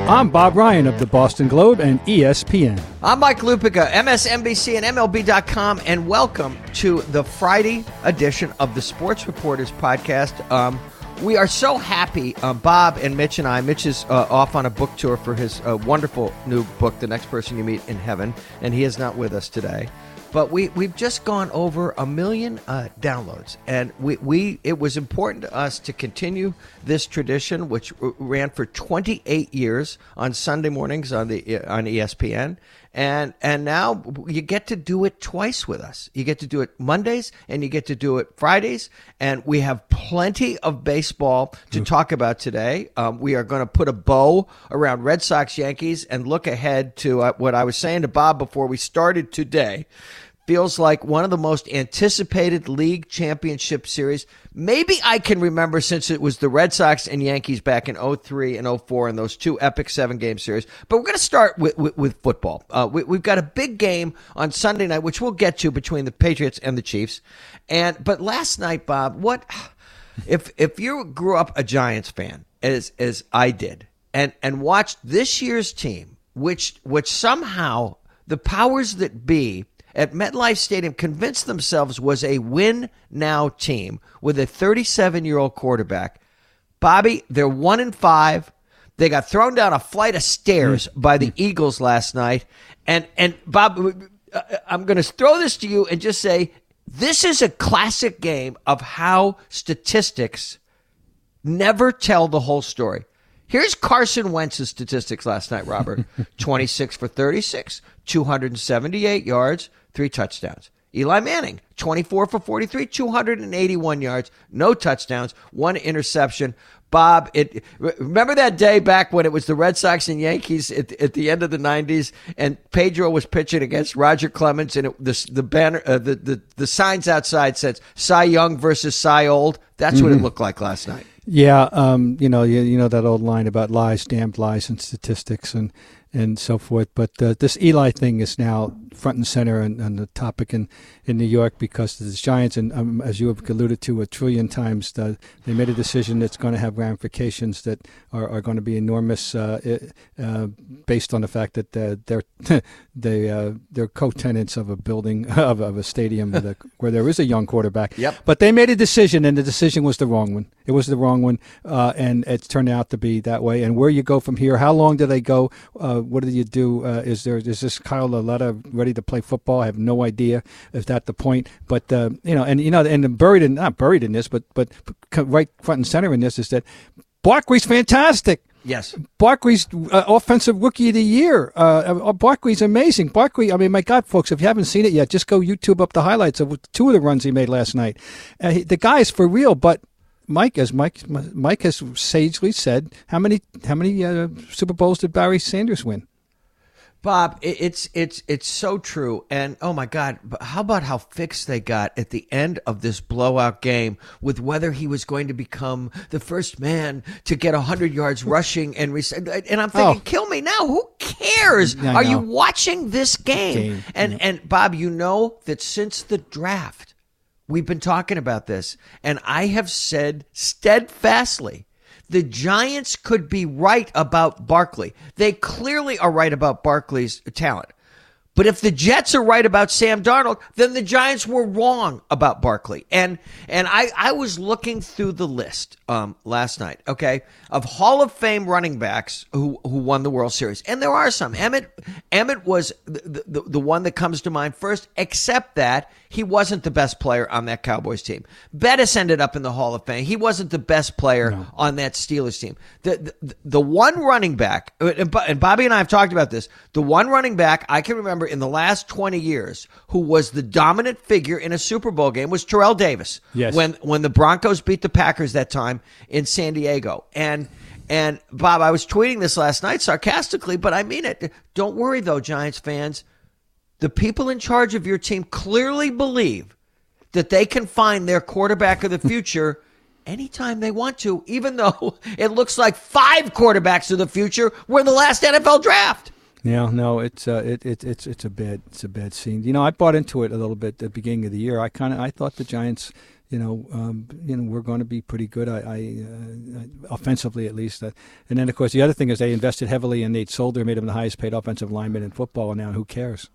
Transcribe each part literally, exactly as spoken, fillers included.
I'm Bob Ryan of the Boston Globe and E S P N. I'm Mike Lupica, M S N B C and M L B dot com, and welcome to the Friday edition of the Sports Reporters podcast. Um, we are so happy, uh, Bob and Mitch and I. Mitch is uh, off on a book tour for his uh, wonderful new book, The Next Person You Meet in Heaven, and he is not with us today. But we, we've just gone over a million uh, downloads, and we, we it was important to us to continue this tradition, which r- ran for twenty-eight years on Sunday mornings on the on E S P N, and and now you get to do it twice with us. You get to do it Mondays, and you get to do it Fridays, and we have plenty of baseball to talk about today. Um, we are going to put a bow around Red Sox Yankees and look ahead to uh, what I was saying to Bob before we started today. Feels like one of the most anticipated league championship series maybe I can remember since it was the Red Sox and Yankees back in oh three and oh four in those two epic seven-game series. But we're going to start with, with, with football. Uh, we, we've got a big game on Sunday night, which we'll get to, between the Patriots and the Chiefs. And But last night, Bob, what if if you grew up a Giants fan, as as I did, and, and watched this year's team, which which somehow the powers that be at MetLife Stadium convinced themselves was a win-now team with a thirty-seven-year-old quarterback. Bobby, they're one and five. They got thrown down a flight of stairs by the Eagles last night. And, and Bob, I'm going to throw this to you and just say, this is a classic game of how statistics never tell the whole story. Here's Carson Wentz's statistics last night, Robert. twenty-six for thirty-six, two hundred seventy-eight yards, three touchdowns. Eli Manning, twenty-four for forty-three, two hundred eighty-one yards, no touchdowns, one interception. Bob, it remember that day back when it was the Red Sox and Yankees at, at the end of the nineties, and Pedro was pitching against Roger Clemens, and it, the the banner, uh, the, the the signs outside said Cy Young versus Cy Old. That's mm-hmm. what it looked like last night. Yeah, um, you know, you, you know that old line about lies, damned lies, and statistics, and and so forth. But uh, this Eli thing is now front and center on, on the topic in, in New York because the Giants, and um, as you have alluded to a trillion times, the, they made a decision that's going to have ramifications that are, are going to be enormous, uh, uh, based on the fact that uh, they're they uh, they're co-tenants of a building of, of a stadium with a, where there is a young quarterback. Yep. But they made a decision, and the decision was the wrong one. It was the wrong one, uh, and it's turned out to be that way. And where you go from here? How long do they go? Uh, what do you do? Uh, is there is this Kyle Lauletta ready to play football? I have no idea if that's the point. But uh, you know, and you know, and buried in not buried in this, but but right front and center in this is that Barkley's fantastic. Yes. Barkley's uh, offensive rookie of the year. Uh, Barkley's amazing. Barkley, I mean, my God, folks, if you haven't seen it yet, just go YouTube up the highlights of two of the runs he made last night. Uh, he, the guy is for real, but Mike, as Mike Mike has sagely said, how many how many uh, Super Bowls did Barry Sanders win? Bob, it's it's it's so true. And oh my God, how about how fixed they got at the end of this blowout game with whether he was going to become the first man to get one hundred yards rushing and rec- and I'm thinking, oh. Kill me now. Who cares? I Are know. you watching this game? game. And Yeah. and Bob, you know that since the draft, we've been talking about this, and I have said steadfastly, the Giants could be right about Barkley. They clearly are right about Barkley's talent. But if the Jets are right about Sam Darnold, then the Giants were wrong about Barkley. And and I, I was looking through the list um, last night, okay, of Hall of Fame running backs who, who won the World Series. And there are some. Emmett Emmett was the, the, the one that comes to mind first, except that he wasn't the best player on that Cowboys team. Bettis ended up in the Hall of Fame. He wasn't the best player no. on that Steelers team. The, the, the one running back, and Bobby and I have talked about this, the one running back I can remember in the last twenty years who was the dominant figure in a Super Bowl game was Terrell Davis. Yes. When when the Broncos beat the Packers that time in San Diego. And and Bob, I was tweeting this last night sarcastically, but I mean it. Don't worry though, Giants fans. The people in charge of your team clearly believe that they can find their quarterback of the future anytime they want to, even though it looks like five quarterbacks of the future were in the last N F L draft. Yeah, no, it's uh, it, it it's it's a bad it's a bad scene. You know, I bought into it a little bit at the beginning of the year. I kind of I thought the Giants you know, um, you know, we're going to be pretty good. I, I uh, offensively at least. Uh, and then of course the other thing is they invested heavily in Nate Solder, made him the highest paid offensive lineman in football, and now who cares?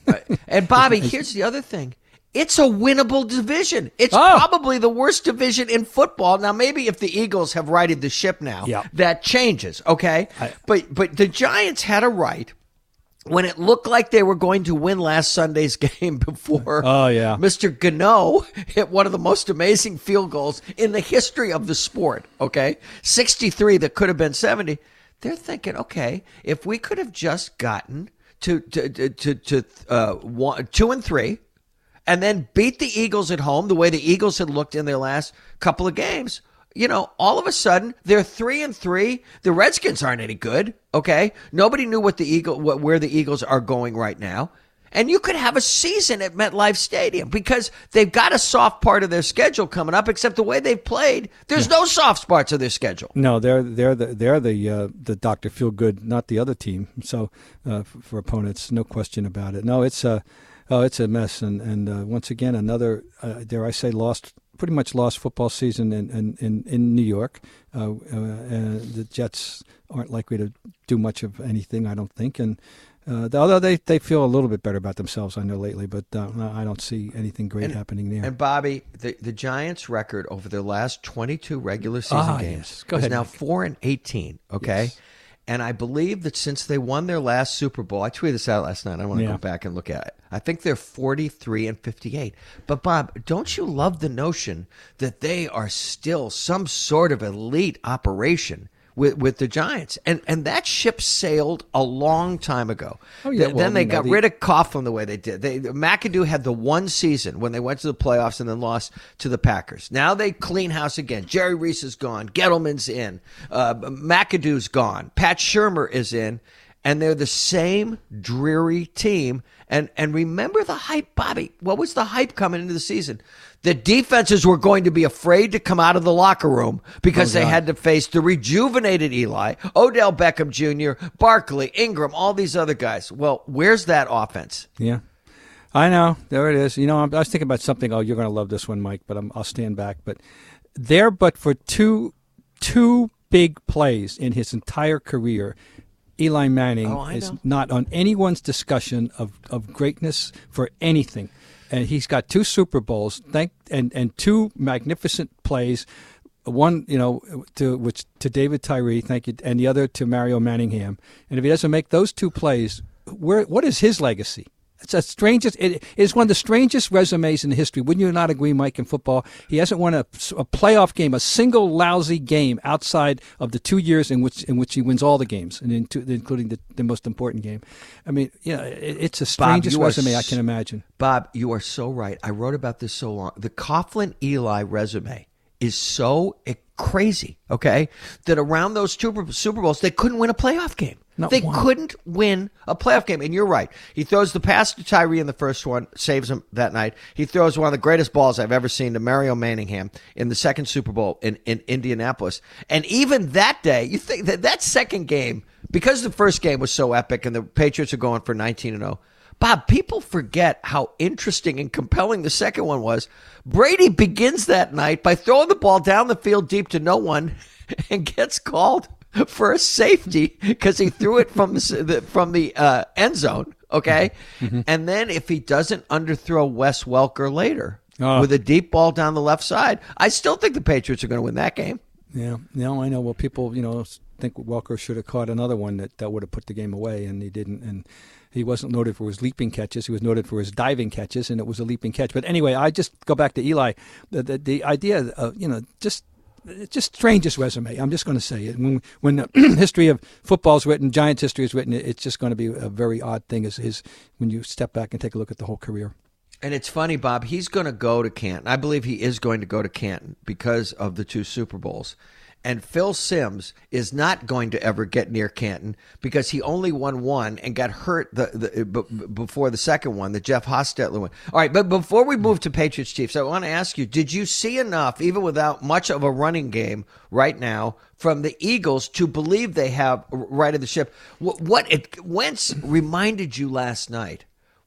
And Bobby, here's the other thing. It's a winnable division. It's oh. probably the worst division in football. Now, maybe if the Eagles have righted the ship now, yeah. that changes, okay? I, but but the Giants had a right when it looked like they were going to win last Sunday's game before oh, yeah. Mister Gano hit one of the most amazing field goals in the history of the sport, okay? sixty-three that could have been seventy. They're thinking, okay, if we could have just gotten to to to, to, to uh, one, two and three, and then beat the Eagles at home the way the Eagles had looked in their last couple of games, you know, all of a sudden they're three and three. The Redskins aren't any good. Okay, nobody knew what the Eagle, what, where the Eagles are going right now, and you could have a season at MetLife Stadium because they've got a soft part of their schedule coming up. Except the way they've played, there's yeah. no soft parts of their schedule. No, they're they're the they're the uh, the Doctor Feelgood, not the other team. So uh, for, for opponents, no question about it. No, it's a. Uh, Oh, it's a mess, and and uh, once again another, uh, dare I say, lost, pretty much lost football season in in, in, in New York. Uh, uh, and the Jets aren't likely to do much of anything, I don't think, and uh, although they, they feel a little bit better about themselves, I know lately, but uh, I don't see anything great and, happening there. And Bobby, the the Giants' record over their last twenty-two regular season ah, games yes. Go is ahead, now Mike. four and eighteen. Okay. Yes. And I believe that since they won their last Super Bowl, I tweeted this out last night. I want to yeah. go back and look at it. I think they're forty-three and fifty-eight. But Bob, don't you love the notion that they are still some sort of elite operation with with the Giants? And and that ship sailed a long time ago. Oh yeah. Th- well, then they you know, got the, rid of Coughlin the way they did. They McAdoo had the one season when they went to the playoffs and then lost to the Packers. Now they clean house again. Jerry Reese is gone. Gettleman's in. Uh, McAdoo's gone. Pat Shurmur is in. And they're the same dreary team. And and remember the hype, Bobby. What was the hype coming into the season? The defenses were going to be afraid to come out of the locker room because oh, they had to face the rejuvenated Eli, Odell Beckham Junior, Barkley, Ingram, all these other guys. Well, where's that offense? Yeah, I know. There it is. You know, I was thinking about something. Oh, you're going to love this one, Mike, but I'm, I'll stand back. But there, but for two two big plays in his entire career, Eli Manning oh, is know. not on anyone's discussion of, of greatness for anything. And he's got two Super Bowls, thank and, and two magnificent plays. One, you know, to which to David Tyree, thank you, and the other to Mario Manningham. And if he doesn't make those two plays, where what is his legacy? It's the strangest. It is one of the strangest resumes in history. Wouldn't you not agree, Mike? In football, he hasn't won a, a playoff game, a single lousy game outside of the two years in which in which he wins all the games, and in two, including the, the most important game. I mean, you know, it, it's the strangest Bob, resume are, I can imagine. Bob, you are so right. I wrote about this so long. The Coughlin Eli resume is so crazy. Okay, that around those two Super Bowls, they couldn't win a playoff game. Not they one. couldn't win a playoff game. And you're right. He throws the pass to Tyree in the first one, saves him that night. He throws one of the greatest balls I've ever seen to Mario Manningham in the second Super Bowl in, in Indianapolis. And even that day, you think that that second game, because the first game was so epic and the Patriots are going for nineteen and oh, Bob, people forget how interesting and compelling the second one was. Brady begins that night by throwing the ball down the field deep to no one and gets called for a safety because he threw it from the from the uh, end zone, okay? Mm-hmm. And then if he doesn't underthrow Wes Welker later oh. with a deep ball down the left side, I still think the Patriots are going to win that game. Yeah, no, I know. Well, people, you know, think Welker should have caught another one that, that would have put the game away, and he didn't. And he wasn't noted for his leaping catches. He was noted for his diving catches, and it was a leaping catch. But anyway, I just go back to Eli. The, the, the idea of, you know, just it's just strangest resume. I'm just going to say it. When, when the history of football is written, Giants history is written, it's just going to be a very odd thing is, is when you step back and take a look at the whole career. And it's funny, Bob, he's going to go to Canton. I believe he is going to go to Canton because of the two Super Bowls. And Phil Simms is not going to ever get near Canton because he only won one and got hurt the, the b- before the second one, the Jeff Hostetler one. All right, but before we move to Patriots Chiefs, I want to ask you, did you see enough, even without much of a running game right now, from the Eagles to believe they have righted the ship? What, what it, Wentz reminded you last night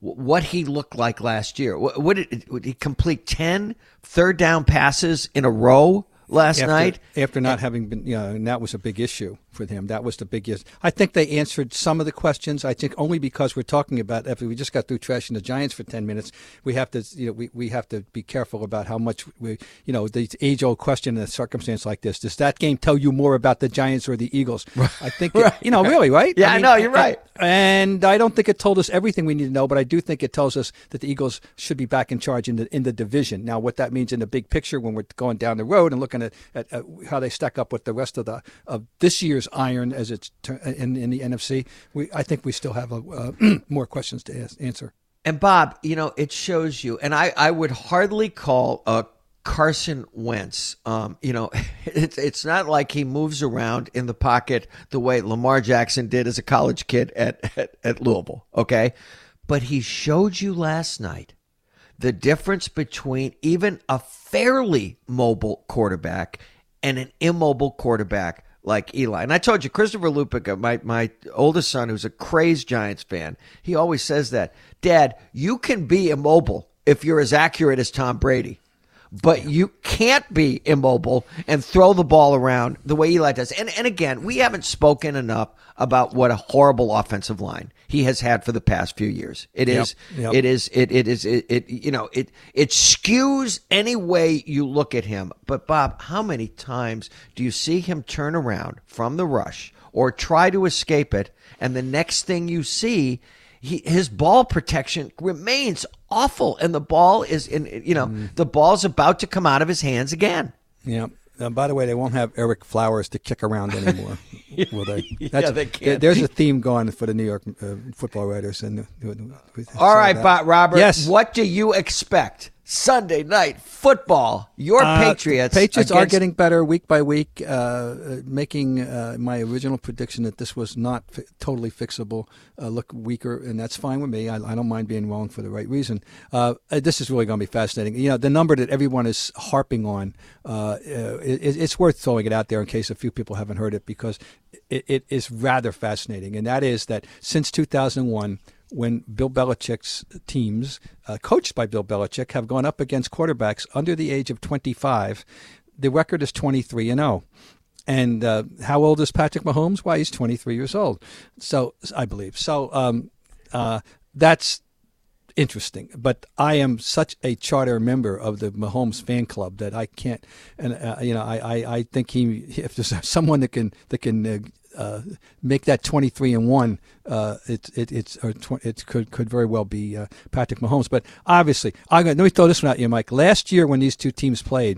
what he looked like last year. What, what did, would he complete ten third down passes in a row last after, night? After not and, having been, you know, and that was a big issue for him. That was the big issue. I think they answered some of the questions. I think only because we're talking about, after we just got through trashing the Giants for ten minutes, we have to, you know, we, we have to be careful about how much we, you know, the age-old question in a circumstance like this. Does that game tell you more about the Giants or the Eagles? I think, right. it, you know, really, right? Yeah, I, mean, I know, you're right. And, and I don't think it told us everything we need to know, but I do think it tells us that the Eagles should be back in charge in the in the division. Now, what that means in the big picture when we're going down the road and looking at, at, at how they stack up with the rest of the of this year's iron as it's in, in the N F C, we I think we still have a, uh, more questions to ask, answer. And Bob, you know, it shows you, and I, I would hardly call a Carson Wentz, um, you know, it's it's not like he moves around in the pocket the way Lamar Jackson did as a college kid at, at, at Louisville, okay? But he showed you last night the difference between even a fairly mobile quarterback and an immobile quarterback like Eli. And I told you, Christopher Lupica, my, my oldest son, who's a crazed Giants fan, he always says that, Dad, you can be immobile if you're as accurate as Tom Brady. But you can't be immobile and throw the ball around the way Eli does. And and again, we haven't spoken enough about what a horrible offensive line he has had for the past few years. It is, yep, yep. it is, it it is, it, it you know, it it skews any way you look at him. But Bob, how many times do you see him turn around from the rush or try to escape it, and the next thing you see, He, his ball protection remains awful, and the ball is in. You know, mm. the ball's about to come out of his hands again. Yeah. Uh, by the way, they won't have Eric Flowers to kick around anymore, will they? That's, yeah, they can't. There's a theme going for the New York uh, football writers. And uh, all right, Bob, Robert. Yes. What do you expect? Sunday night football. Your uh, Patriots. Patriots against- are getting better week by week, uh, uh, making uh, my original prediction that this was not fi- totally fixable uh, look weaker, and that's fine with me. I, I don't mind being wrong for the right reason. Uh, this is really going to be fascinating. You know, the number that everyone is harping on, uh, it, it's worth throwing it out there in case a few people haven't heard it, because it, it is rather fascinating, and that is that since two thousand one, when Bill Belichick's teams, uh, coached by Bill Belichick, have gone up against quarterbacks under the age of twenty-five, the record is twenty-three and oh. And uh, how old is Patrick Mahomes? Why, he's twenty-three years old. So I believe. So um, uh, that's interesting. But I am such a charter member of the Mahomes fan club that I can't. And uh, you know, I, I, I think he, if there's someone that can that can. Uh, Uh, make that twenty-three and one. Uh, it, it, it's or tw- it could could very well be uh, Patrick Mahomes. But obviously, I'm gonna, let me throw this one at you, Mike. Last year when these two teams played,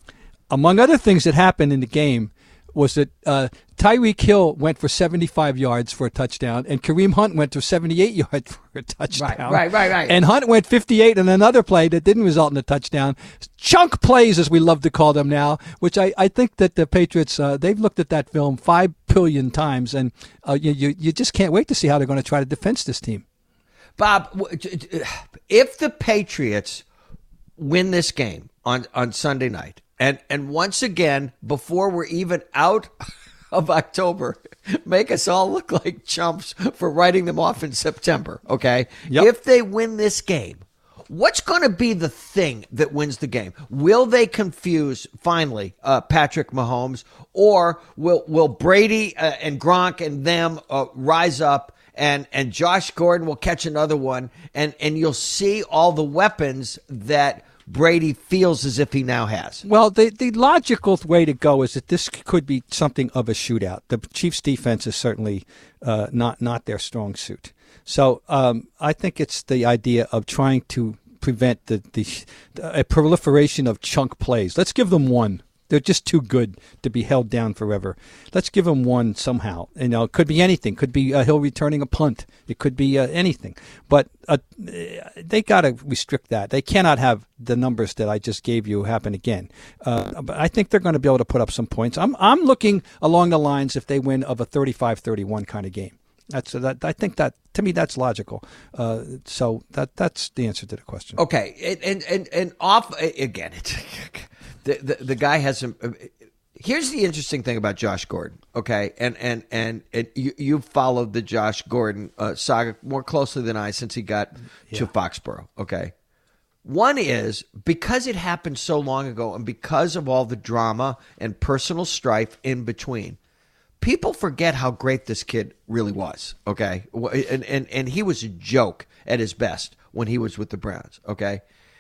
among other things that happened in the game, was that uh, Tyreek Hill went for seventy-five yards for a touchdown, and Kareem Hunt went for seventy-eight yards for a touchdown. Right, right, right, right. And Hunt went fifty-eight in another play that didn't result in a touchdown. Chunk plays, as we love to call them now, which I, I think that the Patriots, uh, they've looked at that film five billion times, and uh, you, you you just can't wait to see how they're going to try to defense this team. Bob, if the Patriots win this game on, on Sunday night, And and once again, before we're even out of October, make us all look like chumps for writing them off in September, okay? Yep. If they win this game, what's going to be the thing that wins the game? Will they confuse, finally, uh, Patrick Mahomes, or will will Brady uh, and Gronk and them uh, rise up, and, and Josh Gordon will catch another one, and, and you'll see all the weapons that Brady feels as if he now has? Well, the the logical way to go is that this could be something of a shootout. The Chiefs' defense is certainly uh, not not their strong suit. So um, I think it's the idea of trying to prevent the, the a proliferation of chunk plays. Let's give them one. They're just too good to be held down forever. Let's give them one somehow. You know, it could be anything. Could be uh, Hill returning a punt. It could be uh, anything. But uh, they got to restrict that. They cannot have the numbers that I just gave you happen again. Uh, but I think they're going to be able to put up some points. I'm I'm looking along the lines, if they win, of a thirty-five thirty-one kind of game. That's that. I think that, to me, that's logical. Uh, so that that's the answer to the question. Okay, and and and, and off again. It's, the, the the guy has some. Here's the interesting thing about Josh Gordon, okay? And and and, and you you've followed the Josh Gordon uh, saga more closely than I since he got yeah. to Foxborough, okay? One is because it happened so long ago and because of all the drama and personal strife in between, people forget how great this kid really was, okay? And and and he was a joke at his best when he was with the Browns, okay?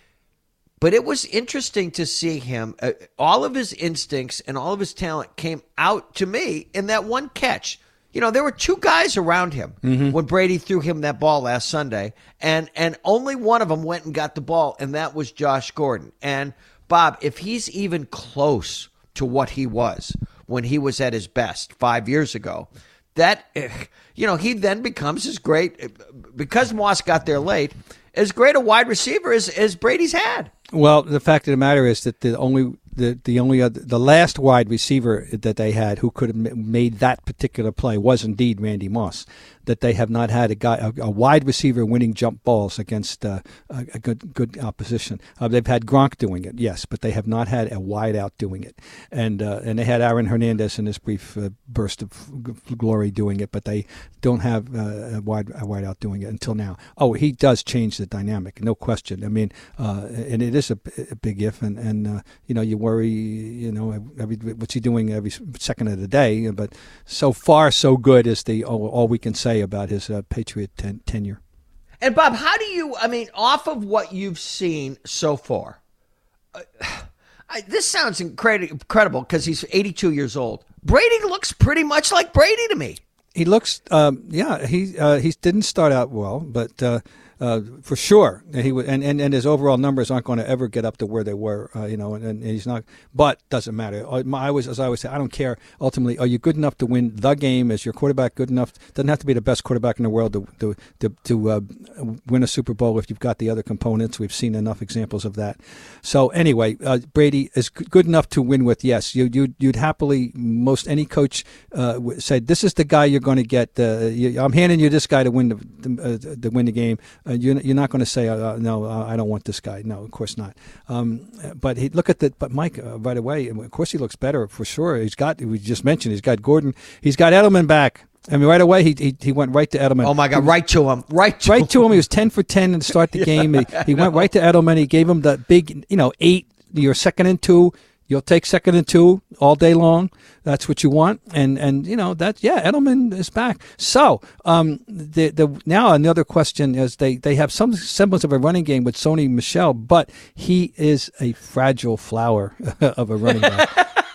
But it was interesting to see him. Uh, all of his instincts and all of his talent came out to me in that one catch. You know, there were two guys around him mm-hmm. when Brady threw him that ball last Sunday, and and only one of them went and got the ball, and that was Josh Gordon. And, Bob, if he's even close to what he was when he was at his best five years ago, that, you know, he then becomes as great, because Moss got there late, as great a wide receiver as, as Brady's had. Well, the fact of the matter is that the only the the only other, the last wide receiver that they had who could have made that particular play was indeed Randy Moss. That they have not had a guy a, a wide receiver winning jump balls against uh, a, a good good opposition. Uh, they've had Gronk doing it, yes, but they have not had a wide out doing it. And uh, and they had Aaron Hernandez in this brief uh, burst of glory doing it, but they don't have uh, a wide a wide out doing it until now. Oh, he does change the dynamic, no question. I mean, uh, and it is a, a big if, and and uh, you know you worry, you know, every, what's he doing every second of the day? But so far, so good is the all, all we can say about his uh, Patriot ten- tenure. And Bob, how do you, I mean, off of what you've seen so far, uh, I, this sounds incredi- incredible because he's eighty-two years old. Brady looks pretty much like Brady to me. He looks, um, yeah, he uh, he didn't start out well, but uh, uh, for sure he would, and, and, and his overall numbers aren't going to ever get up to where they were, uh, you know, and, and he's not. But doesn't matter. I always, as I always say, I don't care. Ultimately, are you good enough to win the game? Is your quarterback good enough? Doesn't have to be the best quarterback in the world to to to, to uh, win a Super Bowl if you've got the other components. We've seen enough examples of that. So anyway, uh, Brady is good enough to win with. Yes, you you you'd happily, most any coach uh, said, this is the guy you're going to get. Uh, you, I'm handing you this guy to win the the, uh, to win the game. Uh, you're, you're not going to say, uh, no, uh, I don't want this guy. No, of course not. Um, but he look at the. But Mike, uh, right away, of course he looks better for sure. He's got. We just mentioned he's got Gordon. He's got Edelman back. I mean, right away he he, he went right to Edelman. Oh my God, right to him, right to right him. to him. He was ten for ten to start the yeah, game. He, he went right to Edelman. He gave him the big, you know, eight. You're second and two. You'll take second and two all day long. That's what you want. And, and you know, that, yeah, Edelman is back. So um, the the now another question is they, they have some semblance of a running game with Sony Michel, but he is a fragile flower of a running back.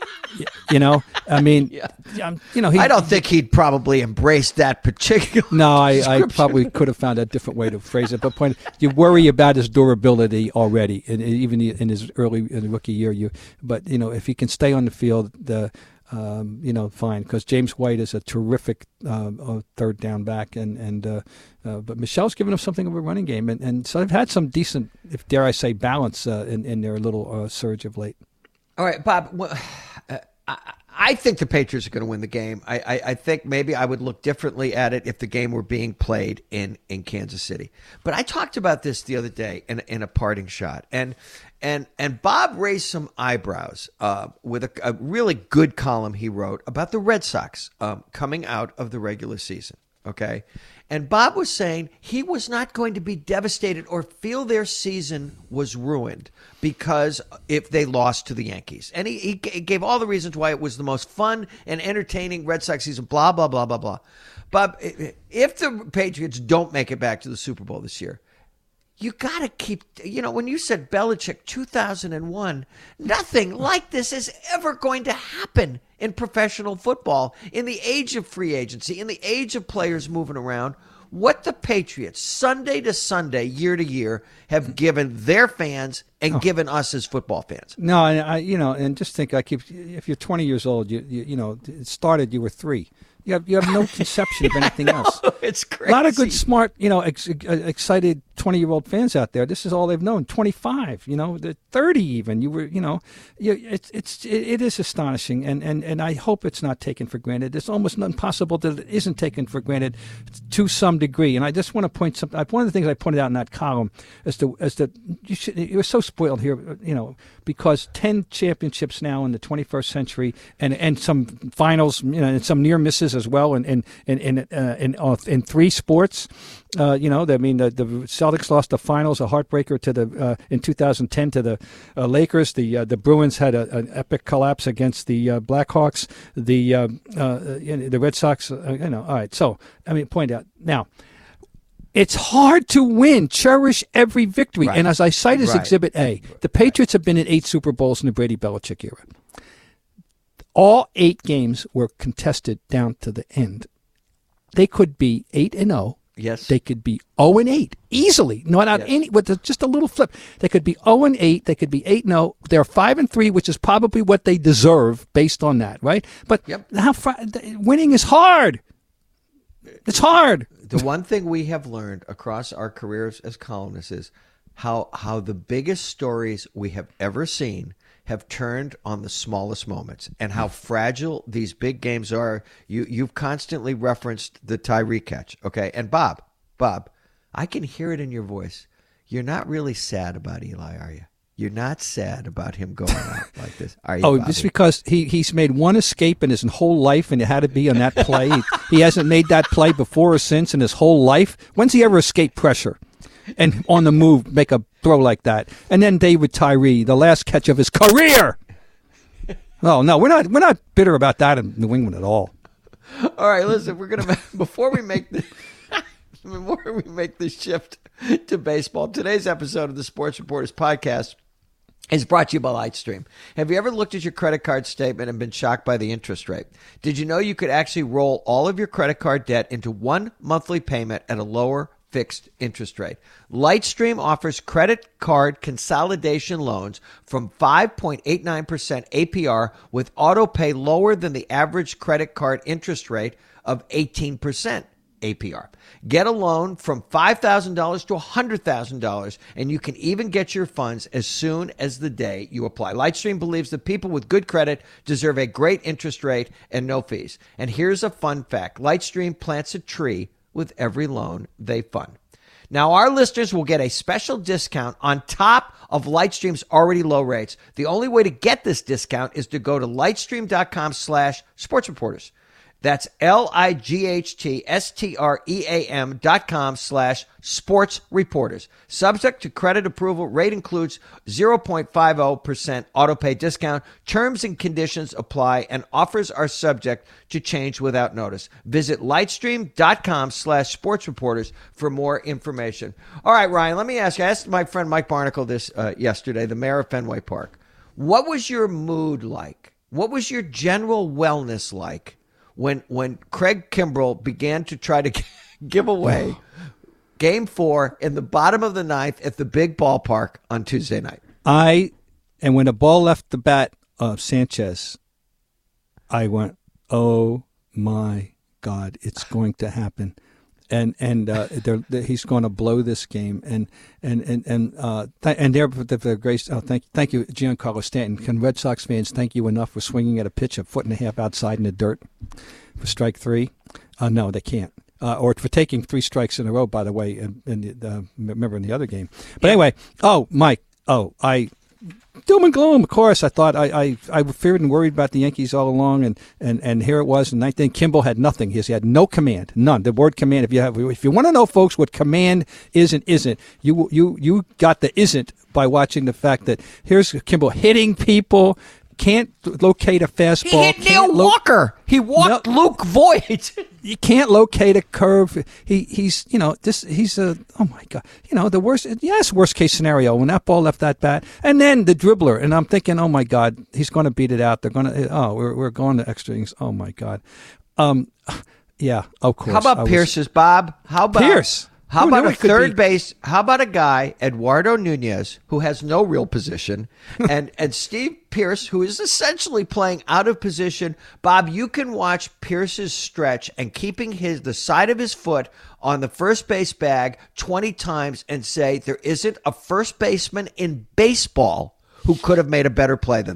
You know, I mean, yeah. you know, he, I don't think he'd probably embrace that particular. No, I, I probably could have found a different way to phrase it. But point, you worry about his durability already, and even in his early in the rookie year. You, but you know, if he can stay on the field, the um, you know, fine. Because James White is a terrific uh, third down back, and and uh, uh, but Michel's given us something of a running game, and, and so they've had some decent, if dare I say, balance uh, in in their little uh, surge of late. All right, Bob. Well, uh, I, I think the Patriots are going to win the game. I, I, I think maybe I would look differently at it if the game were being played in, in Kansas City. But I talked about this the other day in, in a parting shot, and and and Bob raised some eyebrows uh, with a, a really good column he wrote about the Red Sox um, coming out of the regular season. Okay. And Bob was saying he was not going to be devastated or feel their season was ruined because if they lost to the Yankees. And he, he gave all the reasons why it was the most fun and entertaining Red Sox season, blah, blah, blah, blah, blah. Bob, if the Patriots don't make it back to the Super Bowl this year, you got to keep, you know, when you said Belichick two thousand one, nothing like this is ever going to happen in professional football, in the age of free agency, in the age of players moving around. What the Patriots, Sunday to Sunday, year to year, have given their fans and oh. given us as football fans. No, I, I, you know, and just think, like, if, if you're twenty years old, you, you, you know, it started, you were three. You have, you have no conception of anything know, else. It's crazy. A lot of good, smart, you know, ex, excited twenty-year-old fans out there. This is all they've known. twenty-five, you know, the thirty even. You were, you know, you, it's it's it, it is astonishing, and, and and I hope it's not taken for granted. It's almost impossible that it isn't taken for granted to some degree. And I just want to point something. One of the things I pointed out in that column is to as to you should. It was so spoiled here, you know, because ten championships now in the twenty-first century, and, and some finals, you know, and some near misses as well, in in in in, uh, in, uh, in three sports. Uh, you know, I mean, the, the Celtics lost the finals, a heartbreaker to the uh, in two thousand ten to the uh, Lakers. The uh, the Bruins had a, an epic collapse against the uh, Blackhawks. The uh, uh, the Red Sox, uh, you know. All right, so I mean, point out now. It's hard to win. Cherish every victory. Right. And as I cite as right. Exhibit A, the Patriots have been in eight Super Bowls in the Brady Belichick era. All eight games were contested down to the end. They could be eight and oh. Yes. They could be oh and eight easily. Not out yes. any with just a little flip. They could be oh and eight. They could be eight and oh. They're five and three, which is probably what they deserve based on that, right? But yep. how winning is hard. It's hard. The one thing we have learned across our careers as columnists is how how the biggest stories we have ever seen have turned on the smallest moments, and how fragile these big games are. You you've constantly referenced the Tyree catch, okay? And Bob, Bob, I can hear it in your voice. You're not really sad about Eli, are you? You're not sad about him going out like this, are you? Oh, Bobby? Just because he, he's made one escape in his whole life, and it had to be on that play. he, he hasn't made that play before or since in his whole life. When's he ever escaped pressure and on the move make a throw like that? And then David Tyree, the last catch of his career. Oh no, we're not we're not bitter about that in New England at all. All right, listen, we're gonna before we make the before we make the shift to baseball. Today's episode of the Sports Reporters Podcast is brought to you by Lightstream. Have you ever looked at your credit card statement and been shocked by the interest rate? Did you know you could actually roll all of your credit card debt into one monthly payment at a lower fixed interest rate? Lightstream offers credit card consolidation loans from five point eight nine percent A P R with auto pay lower than the average credit card interest rate of eighteen percent A P R. Get a loan from five thousand dollars to one hundred thousand dollars, and you can even get your funds as soon as the day you apply. Lightstream believes that people with good credit deserve a great interest rate and no fees. And here's a fun fact. Lightstream plants a tree with every loan they fund. Now, our listeners will get a special discount on top of Lightstream's already low rates. The only way to get this discount is to go to lightstream.com slash sports reporters. That's L-I-G-H-T-S-T-R-E-A-M dot com slash sports reporters. Subject to credit approval. Rate includes zero point five zero percent auto pay discount. Terms and conditions apply, and offers are subject to change without notice. Visit lightstream.com slash sports reporters for more information. All right, Ryan, let me ask you. I asked my friend Mike Barnacle this uh, yesterday, the mayor of Fenway Park. What was your mood like? What was your general wellness like when when Craig Kimbrell began to try to give away game four in the bottom of the ninth at the big ballpark on Tuesday night? I, and when the ball left the bat of Sanchez, I went, oh my God, it's going to happen. And and uh, they're, they're, he's going to blow this game, and and and and uh, th- and they're the great. Oh, thank thank you, Giancarlo Stanton. Can Red Sox fans thank you enough for swinging at a pitch a foot and a half outside in the dirt for strike three? Uh, no, they can't. Uh, or for taking three strikes in a row, by the way. In, in the, uh, remember in the other game. But anyway, oh Mike, oh I. Doom and gloom, of course. I thought I, I, I feared and worried about the Yankees all along, and, and, and here it was. And I think Kimbrell had nothing. He had no command, none. The word command. If you have, if you want to know, folks, what command is and isn't, you you you got the isn't by watching the fact that here's Kimbrell hitting people. Can't locate a fastball. He hit Neil lo- Walker. He walked no, Luke Voigt. You can't locate a curve. He he's you know this he's a oh my God you know the worst yes worst case scenario when that ball left that bat, and then the dribbler, and I'm thinking, oh my God, he's going to beat it out. They're going to oh we're we're going to extra innings. Oh my God, um yeah of course. How about Pierce's was, Bob? How about Pierce? How about a third base? How about a guy, Eduardo Nunez, who has no real position, and, and Steve Pearce, who is essentially playing out of position? Bob, you can watch Pierce's stretch and keeping his the side of his foot on the first base bag twenty times and say there isn't a first baseman in baseball who could have made a better play than that.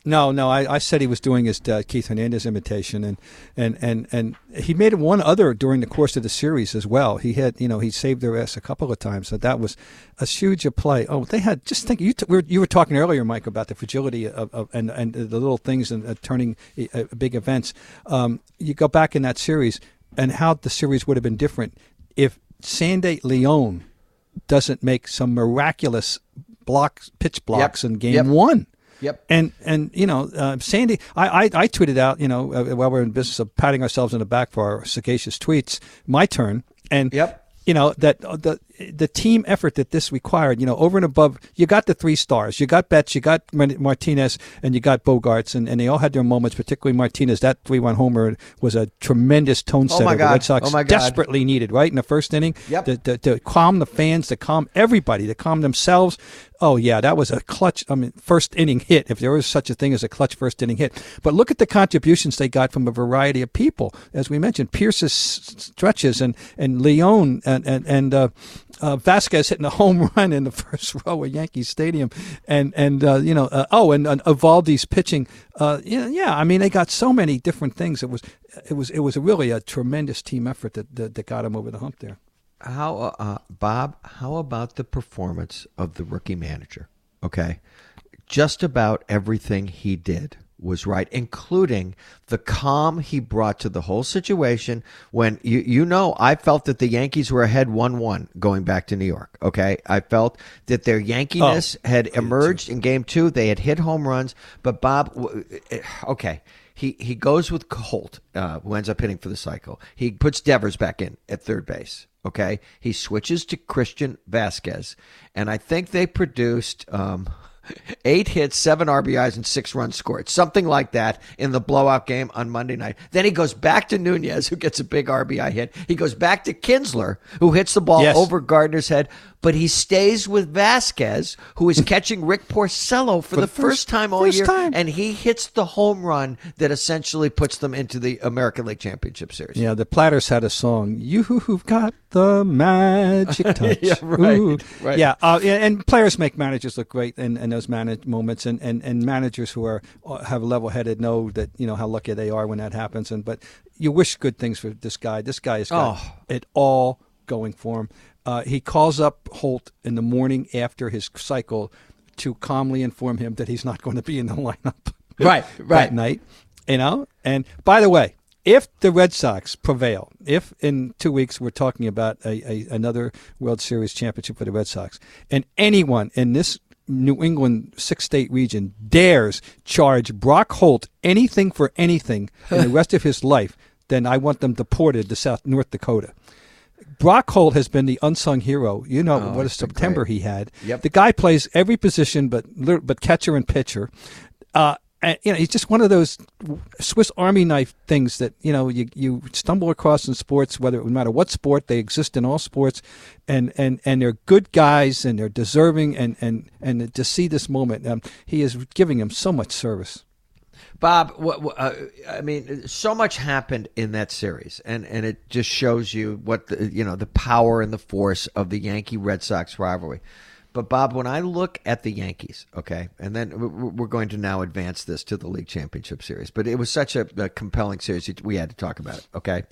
No, no. I, I said he was doing his uh, Keith Hernandez imitation, and, and, and, and he made one other during the course of the series as well. He had, you know, he saved their ass a couple of times. So that was a huge play. Oh, they had just think you t- we were, you were talking earlier, Mike, about the fragility of, of and and the little things and uh, turning uh, big events. Um, you go back in that series, and how the series would have been different if Sandy Leon doesn't make some miraculous blocks, pitch blocks yep. in game yep. one. Yep. And, and you know, uh, Sandy, I, I, I tweeted out, you know, uh, while we're in business of patting ourselves on the back for our sagacious tweets, my turn. And, yep. you know, that uh, the the team effort that this required, you know, over and above, you got the three stars. You got Betts, you got Martinez, and you got Bogaerts, and, and they all had their moments, particularly Martinez. That three-run homer was a tremendous tone setter. Oh, my God. The Red Sox oh my God. desperately needed, right, in the first inning, yep. to, to, to calm the fans, to calm everybody, to calm themselves. Oh, yeah, that was a clutch, I mean, first inning hit, if there was such a thing as a clutch first inning hit. But look at the contributions they got from a variety of people. As we mentioned, Pierce's stretches and, and Leon and, and, and uh, uh, Vasquez hitting a home run in the first row of Yankee Stadium. And, and uh, you know, uh, oh, and, and Evaldi's pitching. Uh, yeah, yeah, I mean, they got so many different things. It was it was, it was really a tremendous team effort that, that, that got him over the hump there. How, uh, uh, Bob, how about the performance of the rookie manager? Okay. Just about everything he did was right, including the calm he brought to the whole situation when, you you know, I felt that the Yankees were ahead one one going back to New York, okay? I felt that their Yankees oh, had emerged in game two. They had hit home runs, but Bob, okay, he, he goes with Holt, uh, who ends up hitting for the cycle. He puts Devers back in at third base. Okay, he switches to Christian Vasquez, and I think they produced um, eight hits, seven R B Is, and six runs scored, something like that in the blowout game on Monday night. Then he goes back to Nunez, who gets a big R B I hit. He goes back to Kinsler, who hits the ball yes. over Gardner's head, but he stays with Vasquez, who is catching Rick Porcello for, for the first, first time all first year, time. and he hits the home run that essentially puts them into the American League Championship Series. Yeah, the Platters had a song, "You've got the magic touch." yeah, right, right. Yeah, uh, and players make managers look great in, in those manage moments, and, and, and managers who are have level-headed know that, you know, how lucky they are when that happens. And but you wish good things for this guy. This guy has got oh. it all going for him. Uh, he calls up Holt in the morning after his cycle to calmly inform him that he's not going to be in the lineup right, right. that night. You know, and by the way, if the Red Sox prevail, if in two weeks we're talking about a, a another World Series championship for the Red Sox, and anyone in this New England six-state region dares charge Brock Holt anything for anything in the rest of his life, then I want them deported to South North Dakota. Brock Holt has been the unsung hero. You know oh, what a September he had. Yep. The guy plays every position but but catcher and pitcher. Uh, and, you know, he's just one of those Swiss Army knife things that, you know, you, you stumble across in sports, whether no matter what sport, they exist in all sports, and, and, and they're good guys and they're deserving, and, and, and to see this moment, um, he is giving him so much service. Bob, what, what, uh, I mean, so much happened in that series, and, and it just shows you what the, you know, the power and the force of the Yankee-Red Sox rivalry. But, Bob, when I look at the Yankees, okay, and then we're going to now advance this to the League Championship Series, but it was such a, a compelling series, we had to talk about it, okay?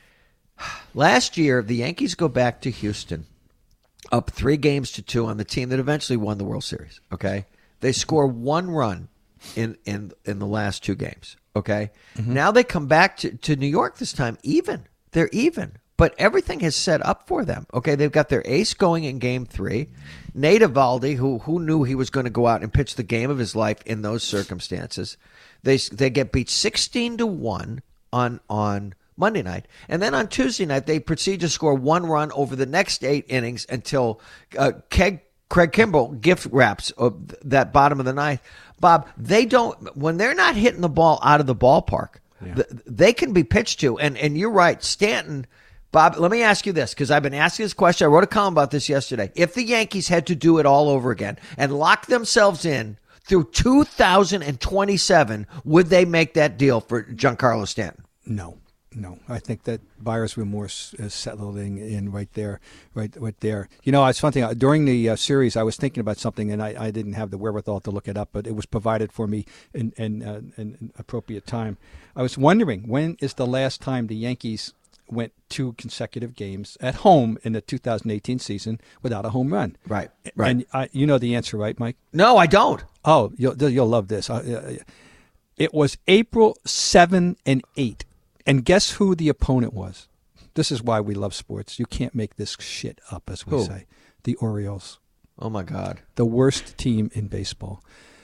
Last year, the Yankees go back to Houston, up three games to two on the team that eventually won the World Series, okay? They score one run in in in the last two games, okay? Mm-hmm. Now they come back to, to New York this time even. They're even. But everything is set up for them, okay? They've got their ace going in game three. Nate Eovaldi, who who knew he was going to go out and pitch the game of his life in those circumstances. They they get beat sixteen to one on on Monday night. And then on Tuesday night, they proceed to score one run over the next eight innings until uh, Craig, Craig Kimbrell gift wraps of that bottom of the ninth. Bob, they don't, when they're not hitting the ball out of the ballpark, yeah. th- they can be pitched to. And, and you're right, Stanton, Bob, let me ask you this, because I've been asking this question. I wrote a column about this yesterday. If the Yankees had to do it all over again and lock themselves in through two thousand twenty-seven, would they make that deal for Giancarlo Stanton? No. No, I think that buyer's remorse is settling in right there, right, right there. You know, it's something during the uh, series I was thinking about something, and I, I didn't have the wherewithal to look it up, but it was provided for me in in, uh, in appropriate time. I was wondering, when is the last time the Yankees went two consecutive games at home in the two thousand eighteen season without a home run? Right, right. And I, you know the answer, right, Mike? No, I don't. Oh, you'll you'll love this. Uh, it was April seventh and eighth. And guess who the opponent was? This is why we love sports. You can't make this shit up, as we Who? say. The Orioles. Oh, my God. The worst team in baseball.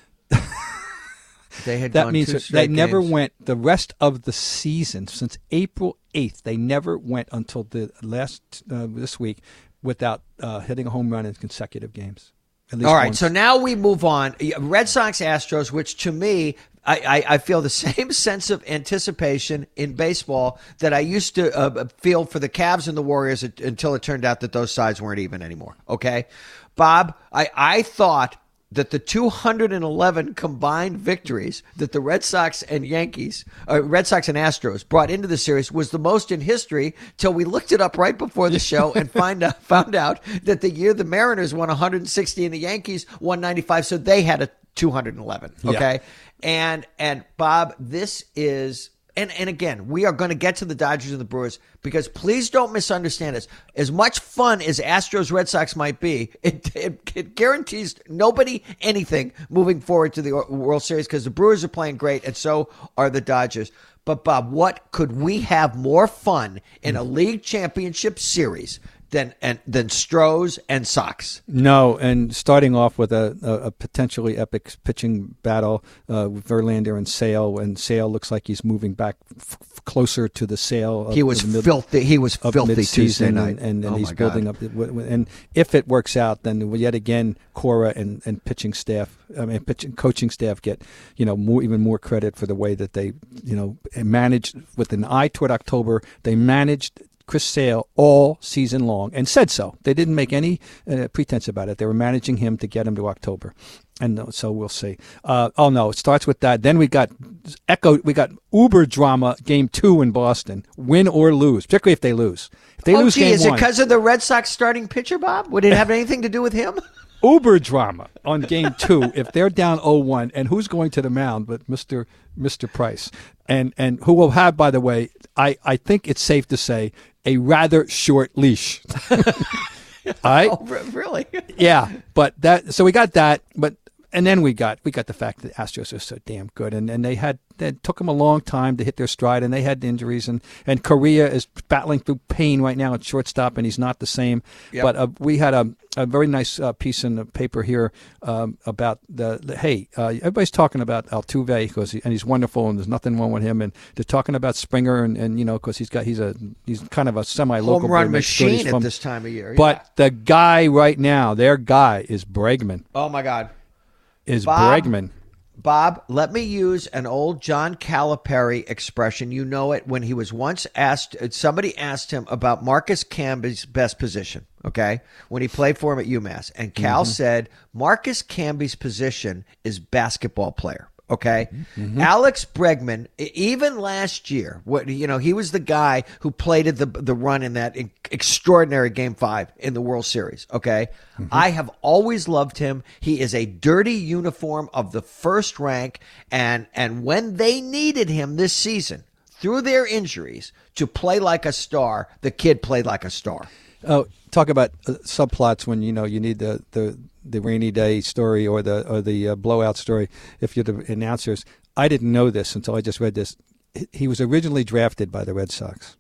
They had That gone means two that straight they never games. went the rest of the season, since April eighth. They never went until the last uh, this week without uh, hitting a home run in consecutive games. At least All right, once. so now we move on. Red Sox Astros, which to me, I, I, I feel the same sense of anticipation in baseball that I used to uh, feel for the Cavs and the Warriors until it turned out that those sides weren't even anymore. Okay, Bob, I, I thought that the two hundred eleven combined victories that the Red Sox and Yankees, uh, Red Sox and Astros brought into the series was the most in history till we looked it up right before the show and find out, found out that the year the Mariners won one hundred sixty and the Yankees won ninety-five, so they had a two hundred eleven, okay? Yeah. And, and Bob, this is... And and again, we are going to get to the Dodgers and the Brewers because please don't misunderstand us. As much fun as Astros Red Sox might be, it, it, it guarantees nobody anything moving forward to the World Series because the Brewers are playing great and so are the Dodgers. But Bob, what could we have more fun in a league championship series than and than Stros and Sox? No, and starting off with a, a, a potentially epic pitching battle uh, with Verlander and Sale, and Sale looks like he's moving back f- closer to the Sale. Of, He was of the mid- filthy. He was of filthy mid-season, Tuesday night, and, and, and oh he's my building God. up. And if it works out, then yet again, Cora and, and pitching staff, I mean, pitching coaching staff get you know more even more credit for the way that they you know managed with an eye toward October. They managed Chris Sale all season long and said so. They didn't make any uh, pretense about it. They were managing him to get him to October. And uh, so we'll see. Uh, oh, no, it starts with that. Then we got echo. We got uber drama game two in Boston, win or lose, particularly if they lose. If they Oh, lose gee, game is it one, because of the Red Sox starting pitcher, Bob? Would it have anything to do with him? uber drama on game two if they're down oh one, and who's going to the mound but Mister Mister Price, and and who will have, by the way, I, I think it's safe to say, a rather short leash. All right? Oh, re- really? Yeah, but that so we got that, but and then we got we got the fact that Astros are so damn good, and, and they had it took them a long time to hit their stride, and they had injuries, and, and Correa is battling through pain right now at shortstop, and he's not the same. Yep. But uh, we had a, a very nice uh, piece in the paper here um, about the, the hey, uh, everybody's talking about Altuve because he, and he's wonderful, and there's nothing wrong with him, and they're talking about Springer, and, and you know because he's got he's a he's kind of a semi-local Home run boy, makes good, he's machine at from- this time of year. But yeah. the guy right now, their guy is Bregman. Oh, my God. Is Bob? Bregman. Bob, let me use an old John Calipari expression. You know it when he was once asked, somebody asked him about Marcus Camby's best position, okay, when he played for him at UMass. And Cal Mm-hmm. said, Marcus Camby's position is basketball player. Okay, Mm-hmm. Alex Bregman, e- even last year, what you know, he was the guy who played the the run in that extraordinary Game Five in the World Series. Okay, Mm-hmm. I have always loved him. He is a dirty uniform of the first rank, and and when they needed him this season through their injuries to play like a star, the kid played like a star. Oh, talk about uh, subplots when you know you need the, the, the rainy day story or the or the uh, blowout story. If you're the announcers, I didn't know this until I just read this. He was originally drafted by the Red Sox,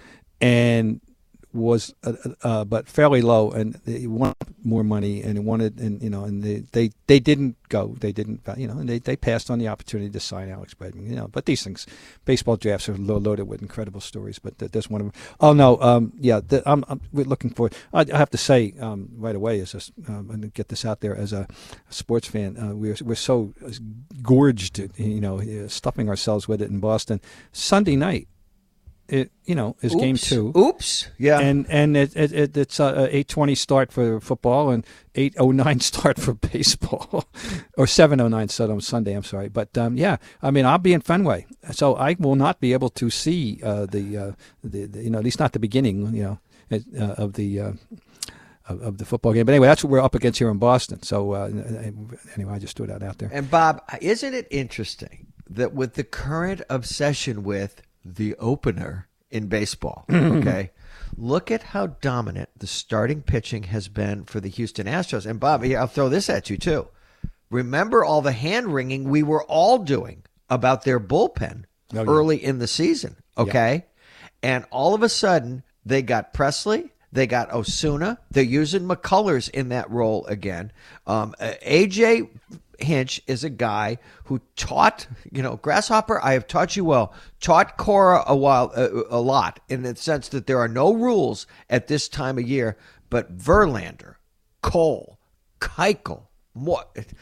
and was uh, uh, but fairly low, and he wanted more money, and he wanted, and you know, and they, they, they didn't go, they didn't, you know, and they, they passed on the opportunity to sign Alex Bregman, you know. But these things, baseball drafts are lo- loaded with incredible stories. But th- there's one of them. Oh no, um, yeah, the, I'm, I'm we're looking for. I, I have to say um, right away, as a, um, and to get this out there as a sports fan, uh, we're we're so gorged, you know, stuffing ourselves with it in Boston. Sunday night, it you know is Oops. game two. Oops. Yeah. And and it, it, it it's a eight twenty start for football and eight oh nine start for baseball, or seven oh nine start on Sunday. I'm sorry, but um, yeah, I mean I'll be in Fenway, so I will not be able to see uh, the, uh, the the you know at least not the beginning you know uh, of the. Uh, Of, of the football game. But anyway, that's what we're up against here in Boston. So uh, anyway, I just threw that out there. And Bob, isn't it interesting that with the current obsession with the opener in baseball, okay, look at how dominant the starting pitching has been for the Houston Astros. And Bob, I'll throw this at you too. Remember all the hand-wringing we were all doing about their bullpen oh, yeah. early in the season, okay? Yeah. And all of a sudden, they got Presley, they got Osuna. They're using McCullers in that role again. Um, A J Hinch is a guy who taught, you know, Grasshopper, I have taught you well, taught Cora a while, a, a lot in the sense that there are no rules at this time of year, but Verlander, Cole, Keuchel, more,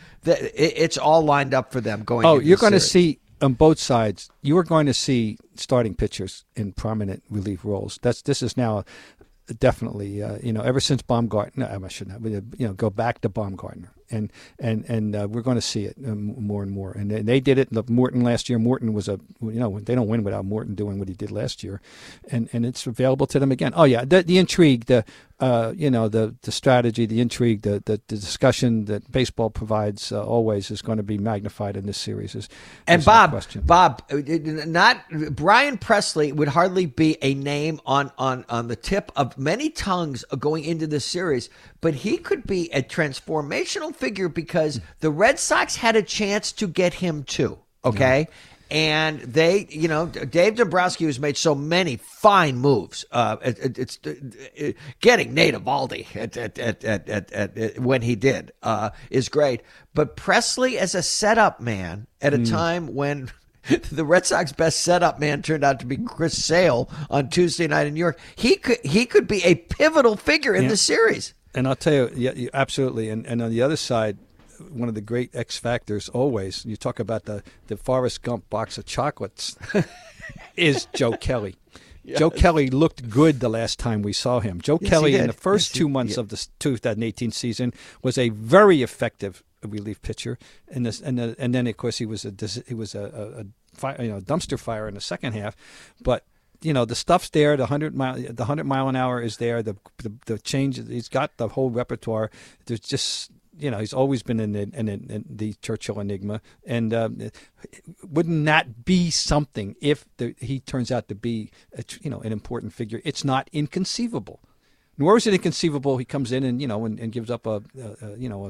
it's all lined up for them going Oh, into you're the going to series. see on both sides, you are going to see starting pitchers in prominent relief roles. That's This is now definitely, uh, you know, ever since Baumgartner, I shouldn't have, you know, go back to Baumgartner. And and and uh, we're going to see it um, more and more. And they, they did it. Morton last year. Morton was a, you know, they don't win without Morton doing what he did last year, and and it's available to them again. Oh yeah, the the intrigue, the uh, you know, the the strategy, the intrigue, the the, the discussion that baseball provides uh, always is going to be magnified in this series. Is, and is Bob, no question. Bob, not Brian Presley would hardly be a name on on on the tip of many tongues going into this series, but he could be a transformational figure because the Red Sox had a chance to get him too, okay? Yeah. And they, you know, Dave Dombrowski has made so many fine moves. Uh, it, it, it's it, getting Nate Eovaldi at, at, at, at, at, at, at, when he did uh, is great. But Presley as a setup man at a mm. time when the Red Sox best setup man turned out to be Chris Sale on Tuesday night in New York, he could he could be a pivotal figure in yeah. the series. And I'll tell you, yeah, absolutely. And and on the other side, one of the great X factors always, you talk about the, the Forrest Gump box of chocolates, is Joe Kelly. Yes. Joe Kelly looked good the last time we saw him. Joe yes, Kelly in the first yes, two months yeah. of the two thousand eighteen season was a very effective relief pitcher, and this and the, and then of course he was a he was a, a, a fire, you know dumpster fire in the second half, but. You know, the stuff's there. The hundred mile, the hundred mile an hour is there. The, the the change. He's got the whole repertoire. There's just, you know, he's always been in the, in, in, in the Churchill enigma. And um, wouldn't that be something if the, he turns out to be, a, you know, an important figure? It's not inconceivable. Nor is it inconceivable he comes in and you know and, and gives up a, a, a you know a.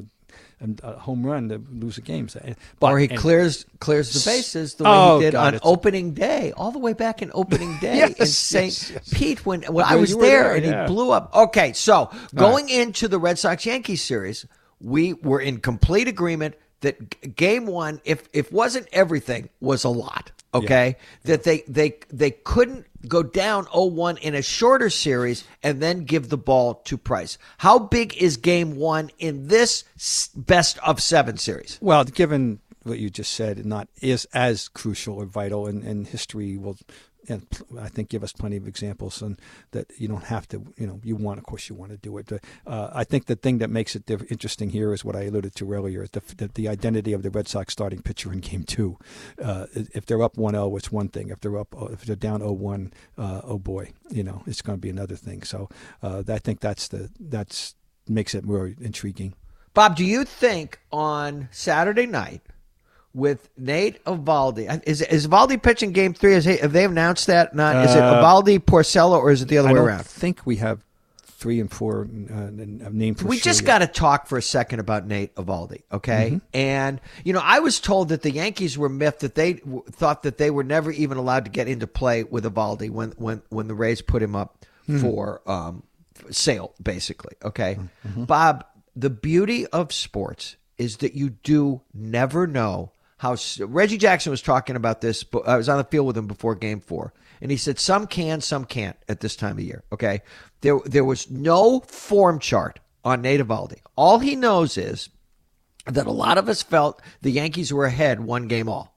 a home run to lose a game. But, or he and, clears clears the bases the way oh, he did God, on opening day, all the way back in opening day yes, in Saint yes, yes. Pete when, when I was there, there and yeah. he blew up. Okay, so going right. into the Red Sox-Yankees series, we were in complete agreement that game one, if if wasn't everything, was a lot. Okay, yeah. that they they they couldn't go down oh one in a shorter series and then give the ball to Price. How big is game one in this best of seven series? Well, given what you just said, not is as crucial or vital, and, and history will, and I think, give us plenty of examples, and that you don't have to, you know, you want, of course, you want to do it. But uh, I think the thing that makes it diff- interesting here is what I alluded to earlier: the, the, the identity of the Red Sox starting pitcher in Game Two. Uh, if they're up one oh, it's one thing. If they're up, if they're down oh one, uh, oh boy, you know, it's going to be another thing. So uh, I think that's the that's makes it more intriguing. Bob, do you think on Saturday night, with Nate Eovaldi, is is Eovaldi pitching game three? Is he, have they announced that? Not is it Eovaldi, Porcello, or is it the other I way don't around? I think we have three and four uh, named for we sure. just got to talk for a second about Nate Eovaldi, okay? Mm-hmm. And you know, I was told that the Yankees were miffed that they w- thought that they were never even allowed to get into play with Eovaldi when when when the Rays put him up mm-hmm. for um, sale, basically. Okay, mm-hmm. Bob, the beauty of sports is that you do never know. How Reggie Jackson was talking about this. I was on the field with him before Game Four, and he said some can, some can't at this time of year. Okay, there there was no form chart on Nate Eovaldi. All he knows is that a lot of us felt the Yankees were ahead one game all.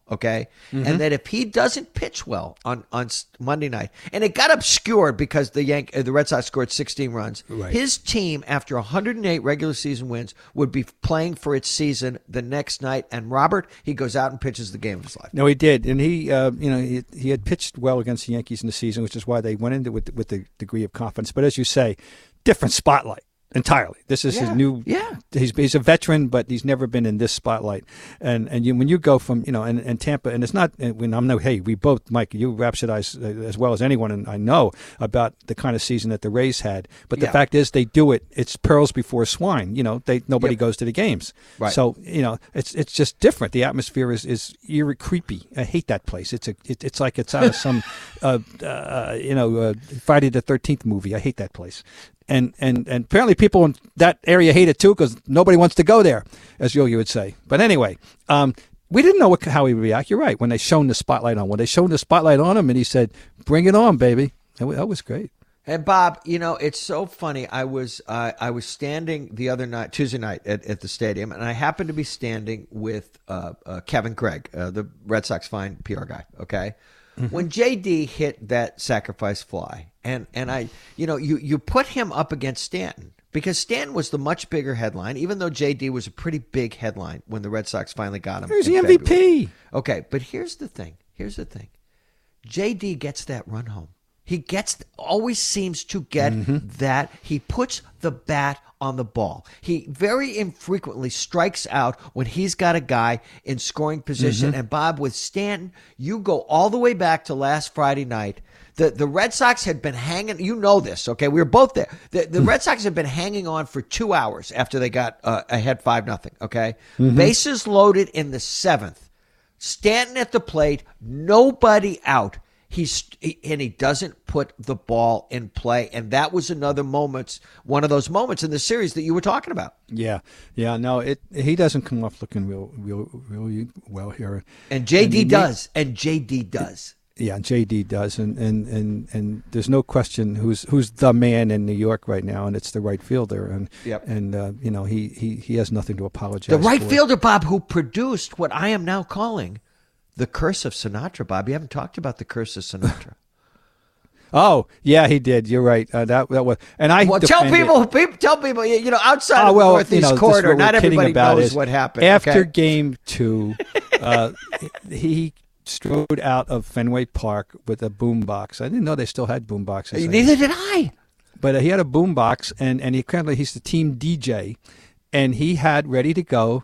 okay? Mm-hmm. And that if he doesn't pitch well on, on Monday night, and it got obscured because the Yank, the Red Sox scored sixteen runs, right. his team, after one hundred eight regular season wins, would be playing for its season the next night. And Robert, he goes out and pitches the game of his life. No, he did, and he, uh, you know, he, he had pitched well against the Yankees in the season, which is why they went into it with, with the degree of confidence. But as you say, different spotlight. Entirely. This is yeah. his new. Yeah. He's he's a veteran, but he's never been in this spotlight. And and you, when you go from you know and, and Tampa, and it's not when I'm no hey we both Mike you rhapsodize as well as anyone and I know about the kind of season that the Rays had. But the yeah. fact is they do it. It's pearls before swine. You know they nobody yep. goes to the games. Right. So you know it's it's just different. The atmosphere is is eerie, creepy. I hate that place. It's a it, it's like it's out of some uh, uh, you know uh, Friday the thirteenth movie. I hate that place. And, and and apparently people in that area hate it too because nobody wants to go there, as Yogi would say. But anyway, um, we didn't know what, how he would react. You're right. When they shone the spotlight on, when they shone the spotlight on him, and he said, "Bring it on, baby." That, that was great. And Bob, you know, it's so funny. I was uh, I was standing the other night, Tuesday night, at, at the stadium, and I happened to be standing with uh, uh, Kevin Craig, uh, the Red Sox fine P R guy. Okay. Mm-hmm. When J D hit that sacrifice fly, and, and I, you know, you, you put him up against Stanton because Stanton was the much bigger headline, even though J D was a pretty big headline when the Red Sox finally got him. Here's the M V P. February. Okay, but here's the thing. Here's the thing. J D gets that run home. He gets, always seems to get mm-hmm. that. He puts the bat on the ball. He very infrequently strikes out when he's got a guy in scoring position. Mm-hmm. And Bob, with Stanton, you go all the way back to last Friday night. The the Red Sox had been hanging, you know this, okay? We were both there. The, the Red Sox had been hanging on for two hours after they got uh, ahead five nothing, okay? Mm-hmm. Bases loaded in the seventh. Stanton at the plate, nobody out. He's he, and he doesn't put the ball in play, and that was another moment, one of those moments in the series that you were talking about. Yeah, yeah, no, it he doesn't come off looking real, real, really well here. And J D and does, may, and J D does. Yeah, J D does, and, and, and, and there's no question who's who's the man in New York right now, and it's the right fielder, and yep. and uh, you know he, he he has nothing to apologize. The right for. fielder, Bob, who produced what I am now calling the curse of Sinatra, Bob. You haven't talked about the curse of Sinatra. Oh, yeah, he did. You're right. Uh, that that was, and I well tell people, people, tell people, you know, outside oh, of well, the Northeast you know, corridor, not everybody knows what happened. After okay? game two, uh, he strode out of Fenway Park with a boombox. I didn't know they still had boomboxes. Neither did I. But uh, he had a boombox, and and he kind of he's the team D J, and he had ready to go.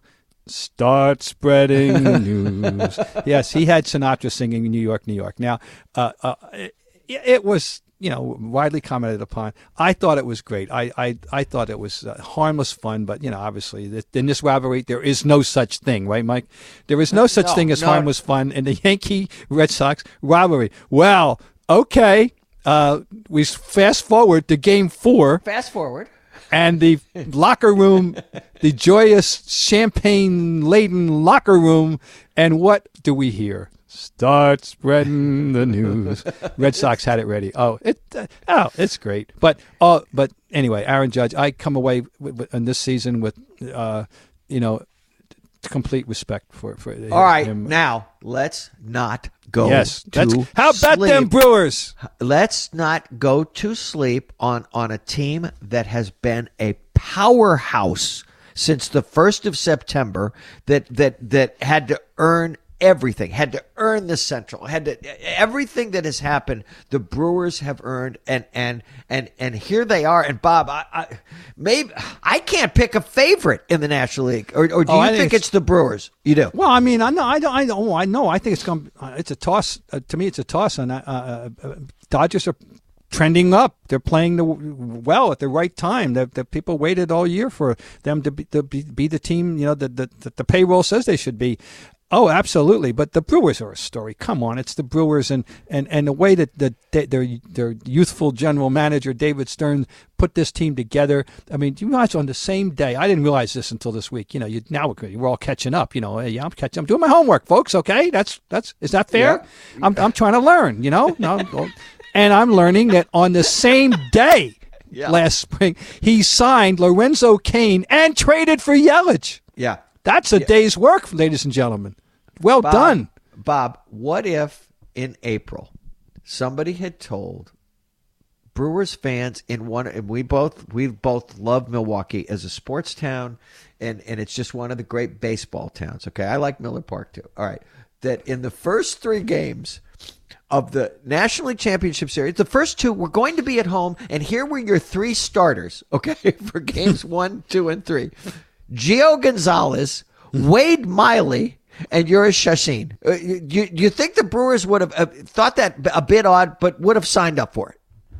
Start spreading the news. Yes, he had Sinatra singing New York, New York. Now, uh, uh, it, it was, you know, widely commented upon. I thought it was great. I I, I thought it was uh, harmless fun, but, you know, obviously, in this rivalry, there is no such thing, right, Mike? There is no such no, thing as no. harmless fun in the Yankee-Red Sox rivalry. Well, okay, uh, we fast forward to game four. Fast forward. And the locker room, the joyous, champagne-laden locker room, and what do we hear? Start spreading the news. Red Sox had it ready. Oh, it, uh, oh, it's great. But, uh, but anyway, Aaron Judge, I come away with, with, in this season with, uh, you know, complete respect for for him. All right, now let's not go. Yes, to that's, how about sleep. them Brewers? Let's not go to sleep on on a team that has been a powerhouse since the first of September. That that that had to earn everything, had to earn the Central, had to everything that has happened. The Brewers have earned, and and and and here they are. And Bob, I, I maybe I can't pick a favorite in the National League, or, or do oh, you think, think it's, it's the Brewers? You do. Well, I mean, I know, I don't, I know, I know. I think it's going. Uh, it's a toss. Uh, to me, it's a toss. And uh, uh, Dodgers are trending up. They're playing the well at the right time. The, the people waited all year for them to be, to be, be the team. You know, that the, the, the payroll says they should be. Oh, absolutely. But the Brewers are a story. Come on. It's the Brewers. And, and, and the way that the, their, their youthful general manager, David Stern, put this team together. I mean, you guys on the same day. I didn't realize this until this week. You know, you now we're all catching up. You know, hey, yeah, I'm catching. I'm doing my homework, folks. Okay, that's that's is that fair? Yeah. I'm I'm trying to learn. You know, no, and I'm learning that on the same day yeah. last spring he signed Lorenzo Cain and traded for Yelich. Yeah. That's a yeah. day's work, ladies and gentlemen. Well Bob, done. Bob, what if in April somebody had told Brewers fans in one, and we both we both love Milwaukee as a sports town, and, and it's just one of the great baseball towns. Okay, I like Miller Park too. All right, that in the first three games of the National League Championship Series, the first two were going to be at home, and here were your three starters. Okay, for games one, two, and three: Gio Gonzalez, Wade Miley, and Urias Chassin. Uh, you you think the Brewers would have uh, thought that a bit odd, but would have signed up for it?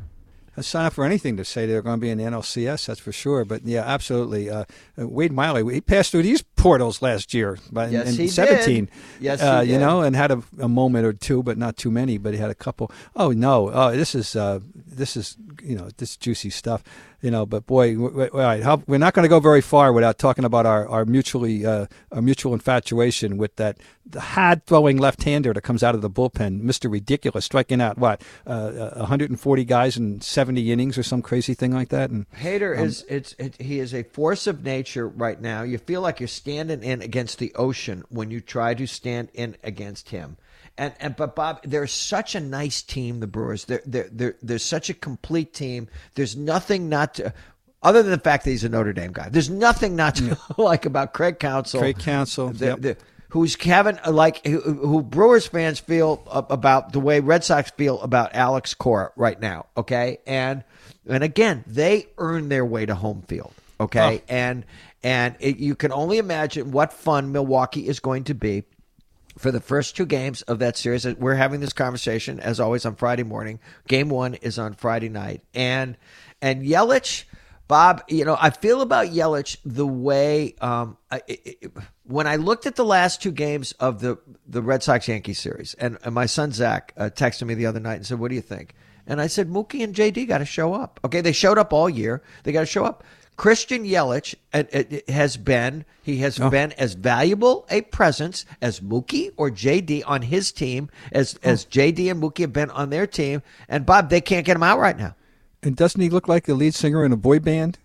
I'd sign up for anything to say they're going to be in the N L C S, that's for sure. But, yeah, absolutely. Uh, Wade Miley, he passed through these portals last year in, yes, in he seventeen. Did. Yes, uh, he did. You know, and had a, a moment or two, but not too many, but he had a couple. Oh, no. Oh, this is, uh, this is you know, this juicy stuff. You know, but boy, w- w- all right, how, we're not going to go very far without talking about our our mutually uh, our mutual infatuation with that the hard throwing left-hander that comes out of the bullpen, Mister Ridiculous, striking out what uh, one hundred forty guys in seventy innings or some crazy thing like that. And Hader um, is it's it, he is a force of nature right now. You feel like you're standing in against the ocean when you try to stand in against him. And and but Bob, they're such a nice team, the Brewers. They're they're they're, they're such a complete team. There's nothing not to, other than the fact that he's a Notre Dame guy. There's nothing not to like about Craig Counsell. Craig Counsell, the, yep. the, who's having like who, who Brewers fans feel about the way Red Sox feel about Alex Cora right now. Okay, and and again, they earn their way to home field. Okay, oh. and and it, you can only imagine what fun Milwaukee is going to be for the first two games of that series. We're having this conversation, as always, on Friday morning. Game one is on Friday night. And and Yelich, Bob, you know, I feel about Yelich the way um, it, it, when I looked at the last two games of the, the Red Sox-Yankees series, and, and my son Zach uh, texted me the other night and said, what do you think? And I said, Mookie and J D got to show up. Okay, they showed up all year. They got to show up. Christian Yelich has been he has oh. been as valuable a presence as Mookie or J D on his team as oh. as J D and Mookie have been on their team. And Bob, they can't get him out right now. And doesn't he look like the lead singer in a boy band?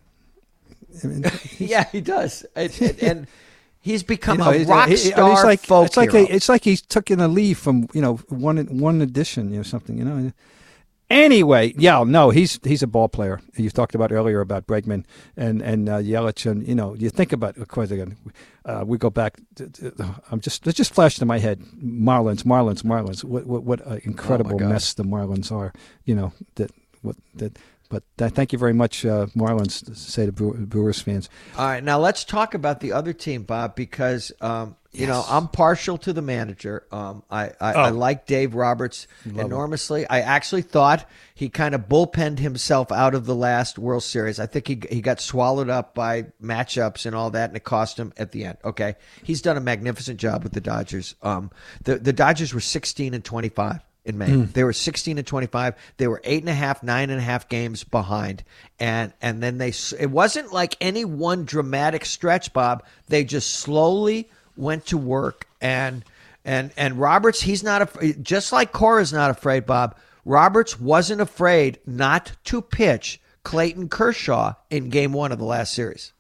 I mean, yeah, he does. And, and he's become you know, a rock he, star. It's like folk it's like hero. a, it's like he's taken a leave from you know one one edition or something. You know. Anyway, yeah, no, he's he's a ball player. You talked about earlier about Bregman and and uh, Yelich, and you know, you think about, of course, again, uh, we go back. To, to, I'm just it just flashed in my head. Marlins, Marlins, Marlins. What what, what an incredible oh mess the Marlins are. You know that what that. But uh, thank you very much, uh, Marlins, to say to Brewers fans. All right, now let's talk about the other team, Bob, because um, you yes. know I'm partial to the manager. Um, I I, oh. I like Dave Roberts Love enormously. Him. I actually thought he kind of bullpenned himself out of the last World Series. I think he he got swallowed up by matchups and all that, and it cost him at the end. Okay, he's done a magnificent job with the Dodgers. Um, the the Dodgers were sixteen and twenty-five. In May, mm. they were sixteen and twenty-five. They were eight and a half, nine and a half games behind, and and then they. It wasn't like any one dramatic stretch, Bob. They just slowly went to work, and and and Roberts, he's not afraid. Just like Cora's not afraid, Bob. Roberts wasn't afraid not to pitch Clayton Kershaw in Game One of the last series.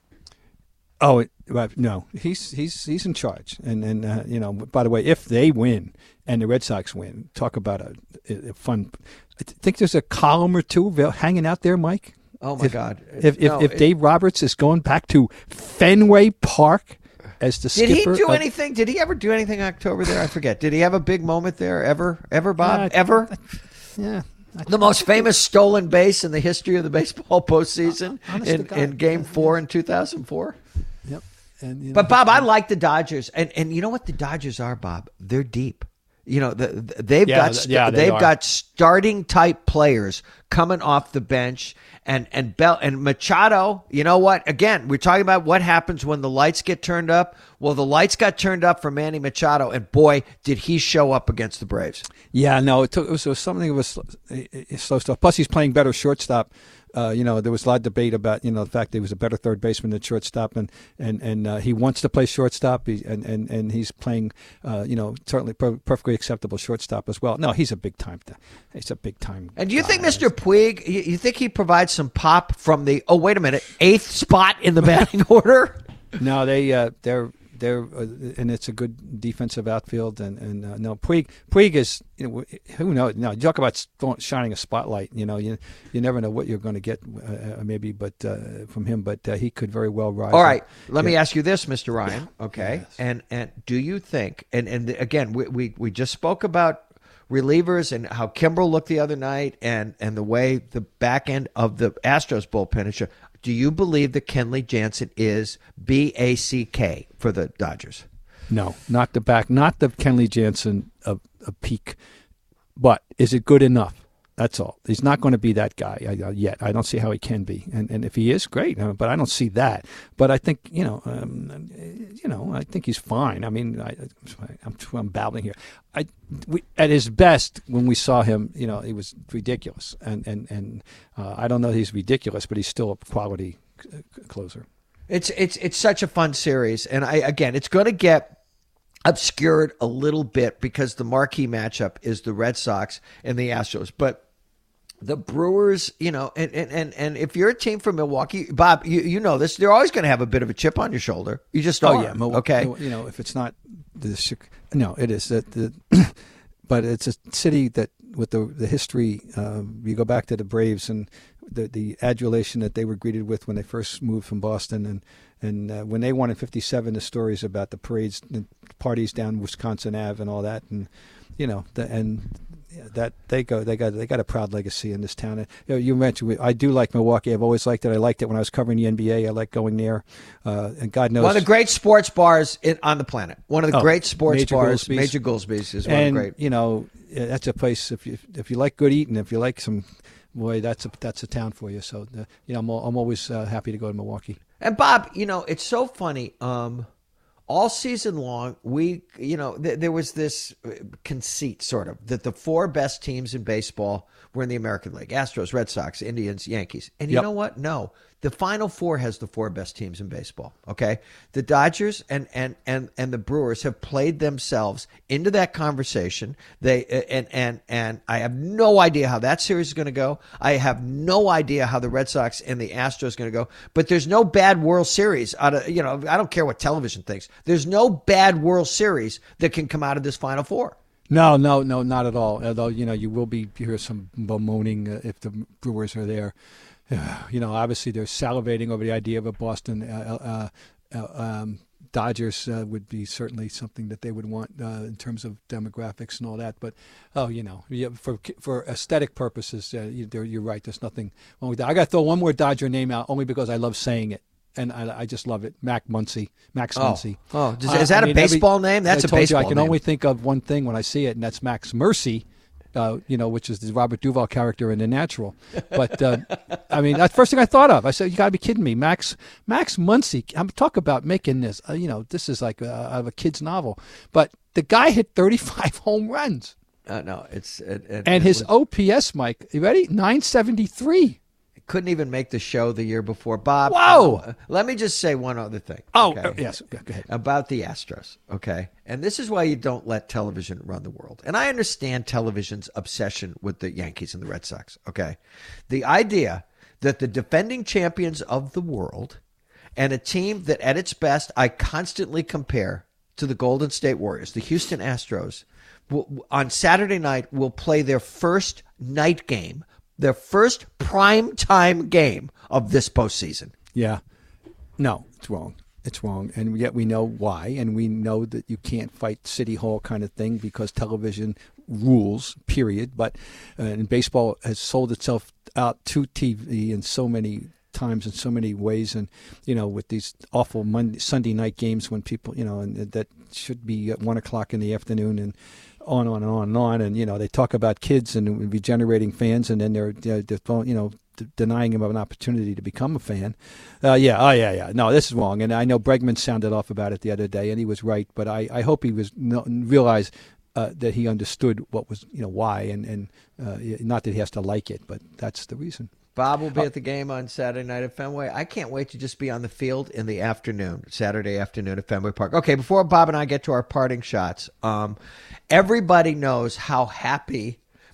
Oh no, he's he's he's in charge, and and uh, you know. By the way, if they win and the Red Sox win, talk about a, a fun. I think there's a column or two hanging out there, Mike. Oh my if, God! If no, if, if it, Dave Roberts is going back to Fenway Park as the did skipper, he do of, anything? Did he ever do anything in October there? I forget. Did he have a big moment there ever? Ever, Bob? Yeah, ever? Yeah. The most famous stolen base in the history of the baseball postseason in, in Game Four in two thousand four. Yep. And, you know, but Bob, I like the Dodgers, and and you know what the Dodgers are, Bob? They're deep. You know, the, they've yeah, got yeah, they they've are. got starting type players coming off the bench, and and Bell and Machado. You know what? Again, we're talking about what happens when the lights get turned up. Well, the lights got turned up for Manny Machado, and boy, did he show up against the Braves. Yeah, no, it, took, it, was, it was something of a slow, slow stuff. Plus, he's playing better shortstop. Uh, you know, there was a lot of debate about, you know, the fact that he was a better third baseman than shortstop, and and and uh, he wants to play shortstop, he, and and and he's playing, uh, you know, certainly per- perfectly acceptable shortstop as well. No, he's a big time. He's a big time. And do you guy. think Mister Puig? You, you think he provides some pop from the? Oh, wait a minute, eighth spot in the batting order? No, they uh, they're they're uh, and it's a good defensive outfield. And and uh, no, Puig Puig is, you know, who knows? No, you talk about shining a spotlight. You know, you you never know what you're going to get uh, maybe, but uh, from him. But uh, he could very well rise. All right, up. let yeah. me ask you this, Mister Ryan. Yeah. Okay, yes. and and do you think? And and again, we we, we just spoke about relievers and how Kimbrel looked the other night, and and the way the back end of the Astros bullpen is. Do you believe that Kenley Jansen is B A C K for the Dodgers? No, not the back, not the Kenley Jansen of a peak. But is it good enough? That's all. He's not going to be that guy uh, yet. I don't see how he can be. And and if he is, great. Uh, but I don't see that. But I think, you know, um, you know, I think he's fine. I mean, I, I'm, I'm babbling here. I we, at his best, when we saw him, you know, he was ridiculous. And and and uh, I don't know that he's ridiculous, but he's still a quality c- closer. It's it's it's such a fun series, and I again, it's going to get obscured a little bit because the marquee matchup is the Red Sox and the Astros, but. The Brewers, you know, and, and, and, and if you're a team from Milwaukee, Bob, you, you know this, they're always going to have a bit of a chip on your shoulder. You just oh are. yeah, Milwaukee, okay. You know, if it's not the no, it is that the, but it's a city that with the the history. Um, you go back to the Braves and the the adulation that they were greeted with when they first moved from Boston, and and uh, when they won in fifty-seven, the stories about the parades and parties down Wisconsin Avenue and all that, and you know, the, and. That they go, they got, they got a proud legacy in this town. And, you know, you mentioned I do like Milwaukee. I've always liked it. I liked it when I was covering the N B A. I like going there, uh, and God knows one of the great sports bars in, on the planet. One of the oh, great sports Major bars, Goolsby's. Major Goolsby's is one and, of the great. You know, that's a place if you if you like good eating, if you like some, boy, that's a that's a town for you. So uh, you know, I'm I'm always uh, happy to go to Milwaukee. And Bob, you know, it's so funny. Um, all season long, we, you know, th- there was this conceit, sort of, that the four best teams in baseball were in the American League: Astros, Red Sox, Indians, Yankees. And you Yep. know what? No, the Final Four has the four best teams in baseball. Okay, the Dodgers and and and and the Brewers have played themselves into that conversation. They and and and I have no idea how that series is going to go. I have no idea how the Red Sox and the Astros are going to go. But there's no bad World Series out of, you know, I don't care what television thinks. There's no bad World Series that can come out of this Final Four. No, no, no, not at all. Although, you know, you will be you hear some bemoaning uh, if the Brewers are there. You know, obviously they're salivating over the idea of a Boston uh, uh, uh, um, Dodgers uh, would be certainly something that they would want uh, in terms of demographics and all that. But oh, you know, yeah, for for aesthetic purposes, uh, you, you're right. There's nothing wrong with that. I got to throw one more Dodger name out only because I love saying it. And I, I just love it, Mac Muncy, Max oh. Muncy. Oh, is, is that I, a I mean, baseball every, name? That's I a told baseball you, I can name. only think of one thing when I see it, and that's Max Mercy, uh, you know, which is the Robert Duvall character in The Natural. But uh, I mean, that's the first thing I thought of. I said, "You got to be kidding me, Max Max Muncy." I'm talk about making this. Uh, you know, this is like a, out of a kid's novel. But the guy hit thirty-five home runs. Uh, no, it's it, it, and it his was, O P S, Mike, you ready? nine seventy-three. Couldn't even make the show the year before. Bob, Whoa! Uh, let me just say one other thing. Oh, okay? uh, yes. Go ahead. About the Astros, okay? And this is why you don't let television run the world. And I understand television's obsession with the Yankees and the Red Sox, okay? The idea that the defending champions of the world and a team that at its best I constantly compare to the Golden State Warriors, the Houston Astros, will, on Saturday night will play their first night game, their first prime time game of this postseason. Yeah. No, it's wrong. It's wrong. And yet we know why. And we know that you can't fight City Hall kind of thing because television rules, period. But uh, and baseball has sold itself out to T V in so many times in so many ways. And, you know, with these awful Monday, Sunday night games when people, you know, and that should be at one o'clock in the afternoon and on and on and on and on. And, you know, they talk about kids and regenerating fans, and then they're, they're, they're you know, d- denying them an opportunity to become a fan. Uh, yeah, oh, yeah, yeah. No, this is wrong. And I know Bregman sounded off about it the other day, and he was right. But I, I hope he was no, realized uh, that he understood what was, you know, why. And, and uh, not that he has to like it, but that's the reason. Bob will be at the game on Saturday night at Fenway. I can't wait to just be on the field in the afternoon, Saturday afternoon at Fenway Park. Okay, before Bob and I get to our parting shots, um, everybody knows how happy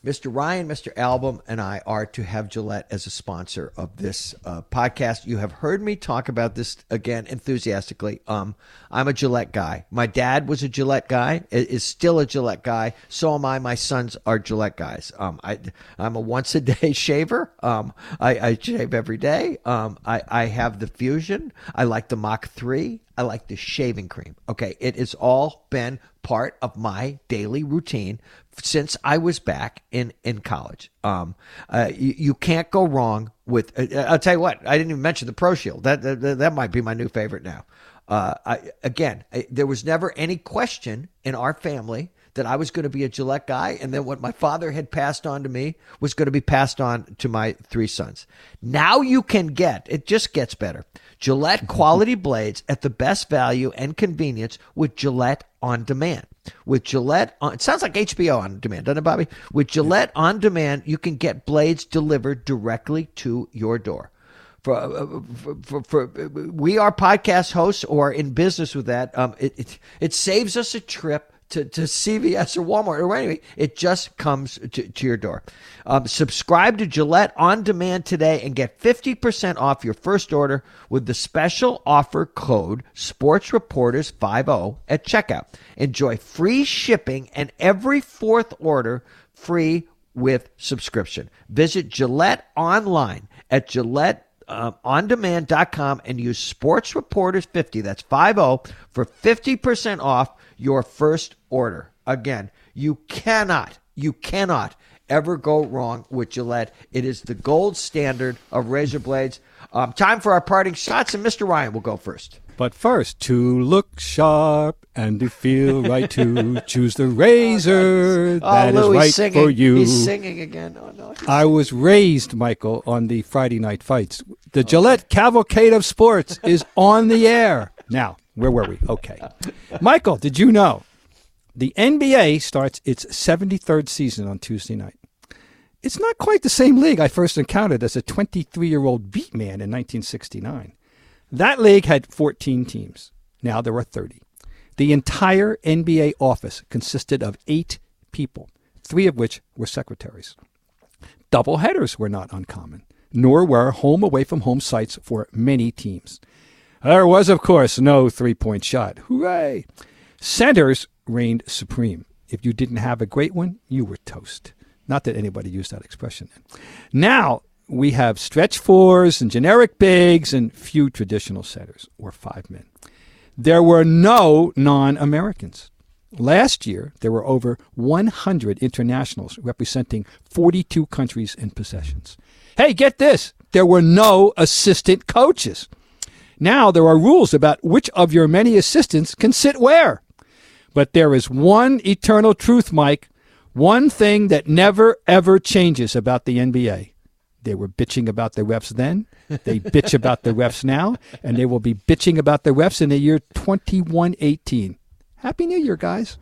Mister Ryan, Mister Album, and I are to have Gillette as a sponsor of this uh, podcast. You have heard me talk about this, again, enthusiastically. Um, I'm a Gillette guy. My dad was a Gillette guy, is still a Gillette guy. So am I. My sons are Gillette guys. Um, I, I'm a once-a-day shaver. Um, I, I shave every day. Um, I, I have the Fusion. I like the Mach three. I like the shaving cream. Okay, it has all been part of my daily routine since I was back in, in college. Um, uh, you, you can't go wrong with, uh, I'll tell you what, I didn't even mention the Pro Shield. That, that, that might be my new favorite now. Uh, I, again, I, there was never any question in our family that I was going to be a Gillette guy, and then what my father had passed on to me was going to be passed on to my three sons. Now you can get, it just gets better, Gillette quality blades at the best value and convenience with Gillette On Demand. With Gillette, on, it sounds like H B O On Demand, doesn't it, Bobby? With Gillette On Demand, you can get blades delivered directly to your door. For, uh, for, for, for we are podcast hosts or in business with that, um, it, it it saves us a trip to, to C V S or Walmart or anyway. It just comes to, to your door. Um, subscribe to Gillette On Demand today and get fifty percent off your first order with the special offer code Sports Reporters fifty at checkout. Enjoy free shipping and every fourth order free with subscription. Visit Gillette online at Gillette Uh, on demand dot com and use Sports Reporters fifty, that's fifty, for fifty percent off your first order. Again, you cannot, you cannot ever go wrong with Gillette. It is the gold standard of razor blades. Um, time for our parting shots, and Mister Ryan will go first. But first, to look sharp and to feel right to choose the razor oh, that Lou, is right singing. for you. He's singing again. Oh, no. I was raised, Michael, on the Friday night fights. The okay. Gillette Cavalcade of Sports is on the air. Now, where were we? Okay. Michael, did you know the N B A starts its seventy-third season on Tuesday night? It's not quite the same league I first encountered as a twenty-three-year-old beat man in nineteen sixty-nine. That league had fourteen teams. Now there are thirty. The entire N B A office consisted of eight people, three of which were secretaries. Doubleheaders were not uncommon, nor were home-away-from-home sites for many teams. There was, of course, no three-point shot. Hooray! Centers reigned supreme. If you didn't have a great one, you were toast. Not that anybody used that expression. Now, we have stretch fours and generic bigs and few traditional setters, or five men. There were no non-Americans. Last year, there were over one hundred internationals representing forty-two countries and possessions. Hey, get this. There were no assistant coaches. Now there are rules about which of your many assistants can sit where. But there is one eternal truth, Mike, one thing that never, ever changes about the N B A. They were bitching about the refs then, they bitch about the refs now, and they will be bitching about the refs in the year twenty-one eighteen. Happy New Year, guys.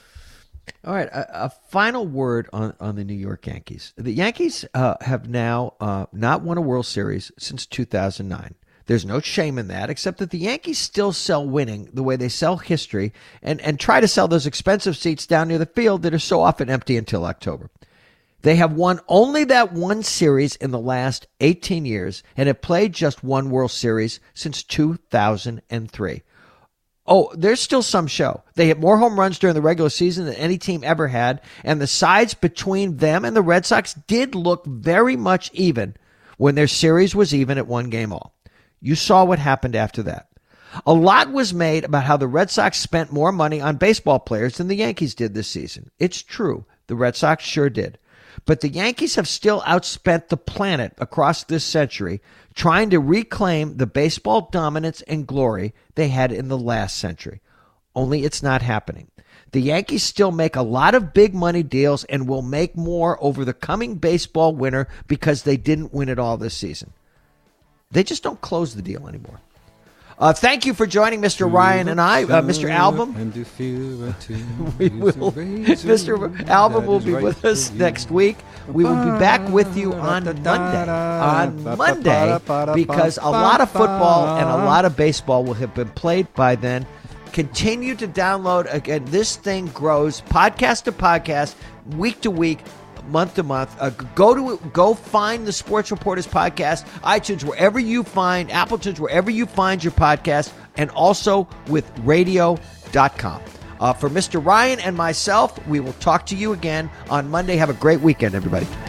All right, a, a final word on, on the New York Yankees. The Yankees uh, have now uh, not won a World Series since two thousand nine. There's no shame in that, except that the Yankees still sell winning the way they sell history and, and try to sell those expensive seats down near the field that are so often empty until October. They have won only that one series in the last eighteen years and have played just one World Series since two thousand three. Oh, there's still some show. They hit more home runs during the regular season than any team ever had, and the sides between them and the Red Sox did look very much even when their series was even at one game all. You saw what happened after that. A lot was made about how the Red Sox spent more money on baseball players than the Yankees did this season. It's true. The Red Sox sure did. But the Yankees have still outspent the planet across this century trying to reclaim the baseball dominance and glory they had in the last century. Only it's not happening. The Yankees still make a lot of big money deals and will make more over the coming baseball winter because they didn't win it all this season. They just don't close the deal anymore. Uh, thank you for joining Mister Ryan and I, uh, Mister Album. we will, Mister Album will be with us next week. We will be back with you on Monday. On Monday, because a lot of football and a lot of baseball will have been played by then. Continue to download. Again, this thing grows podcast to podcast, week to week. month to month. Uh, go to go find the Sports Reporters podcast, iTunes, wherever you find, Apple iTunes, wherever you find your podcast, and also with radio dot com. Uh, for Mister Ryan and myself, we will talk to you again on Monday. Have a great weekend, everybody.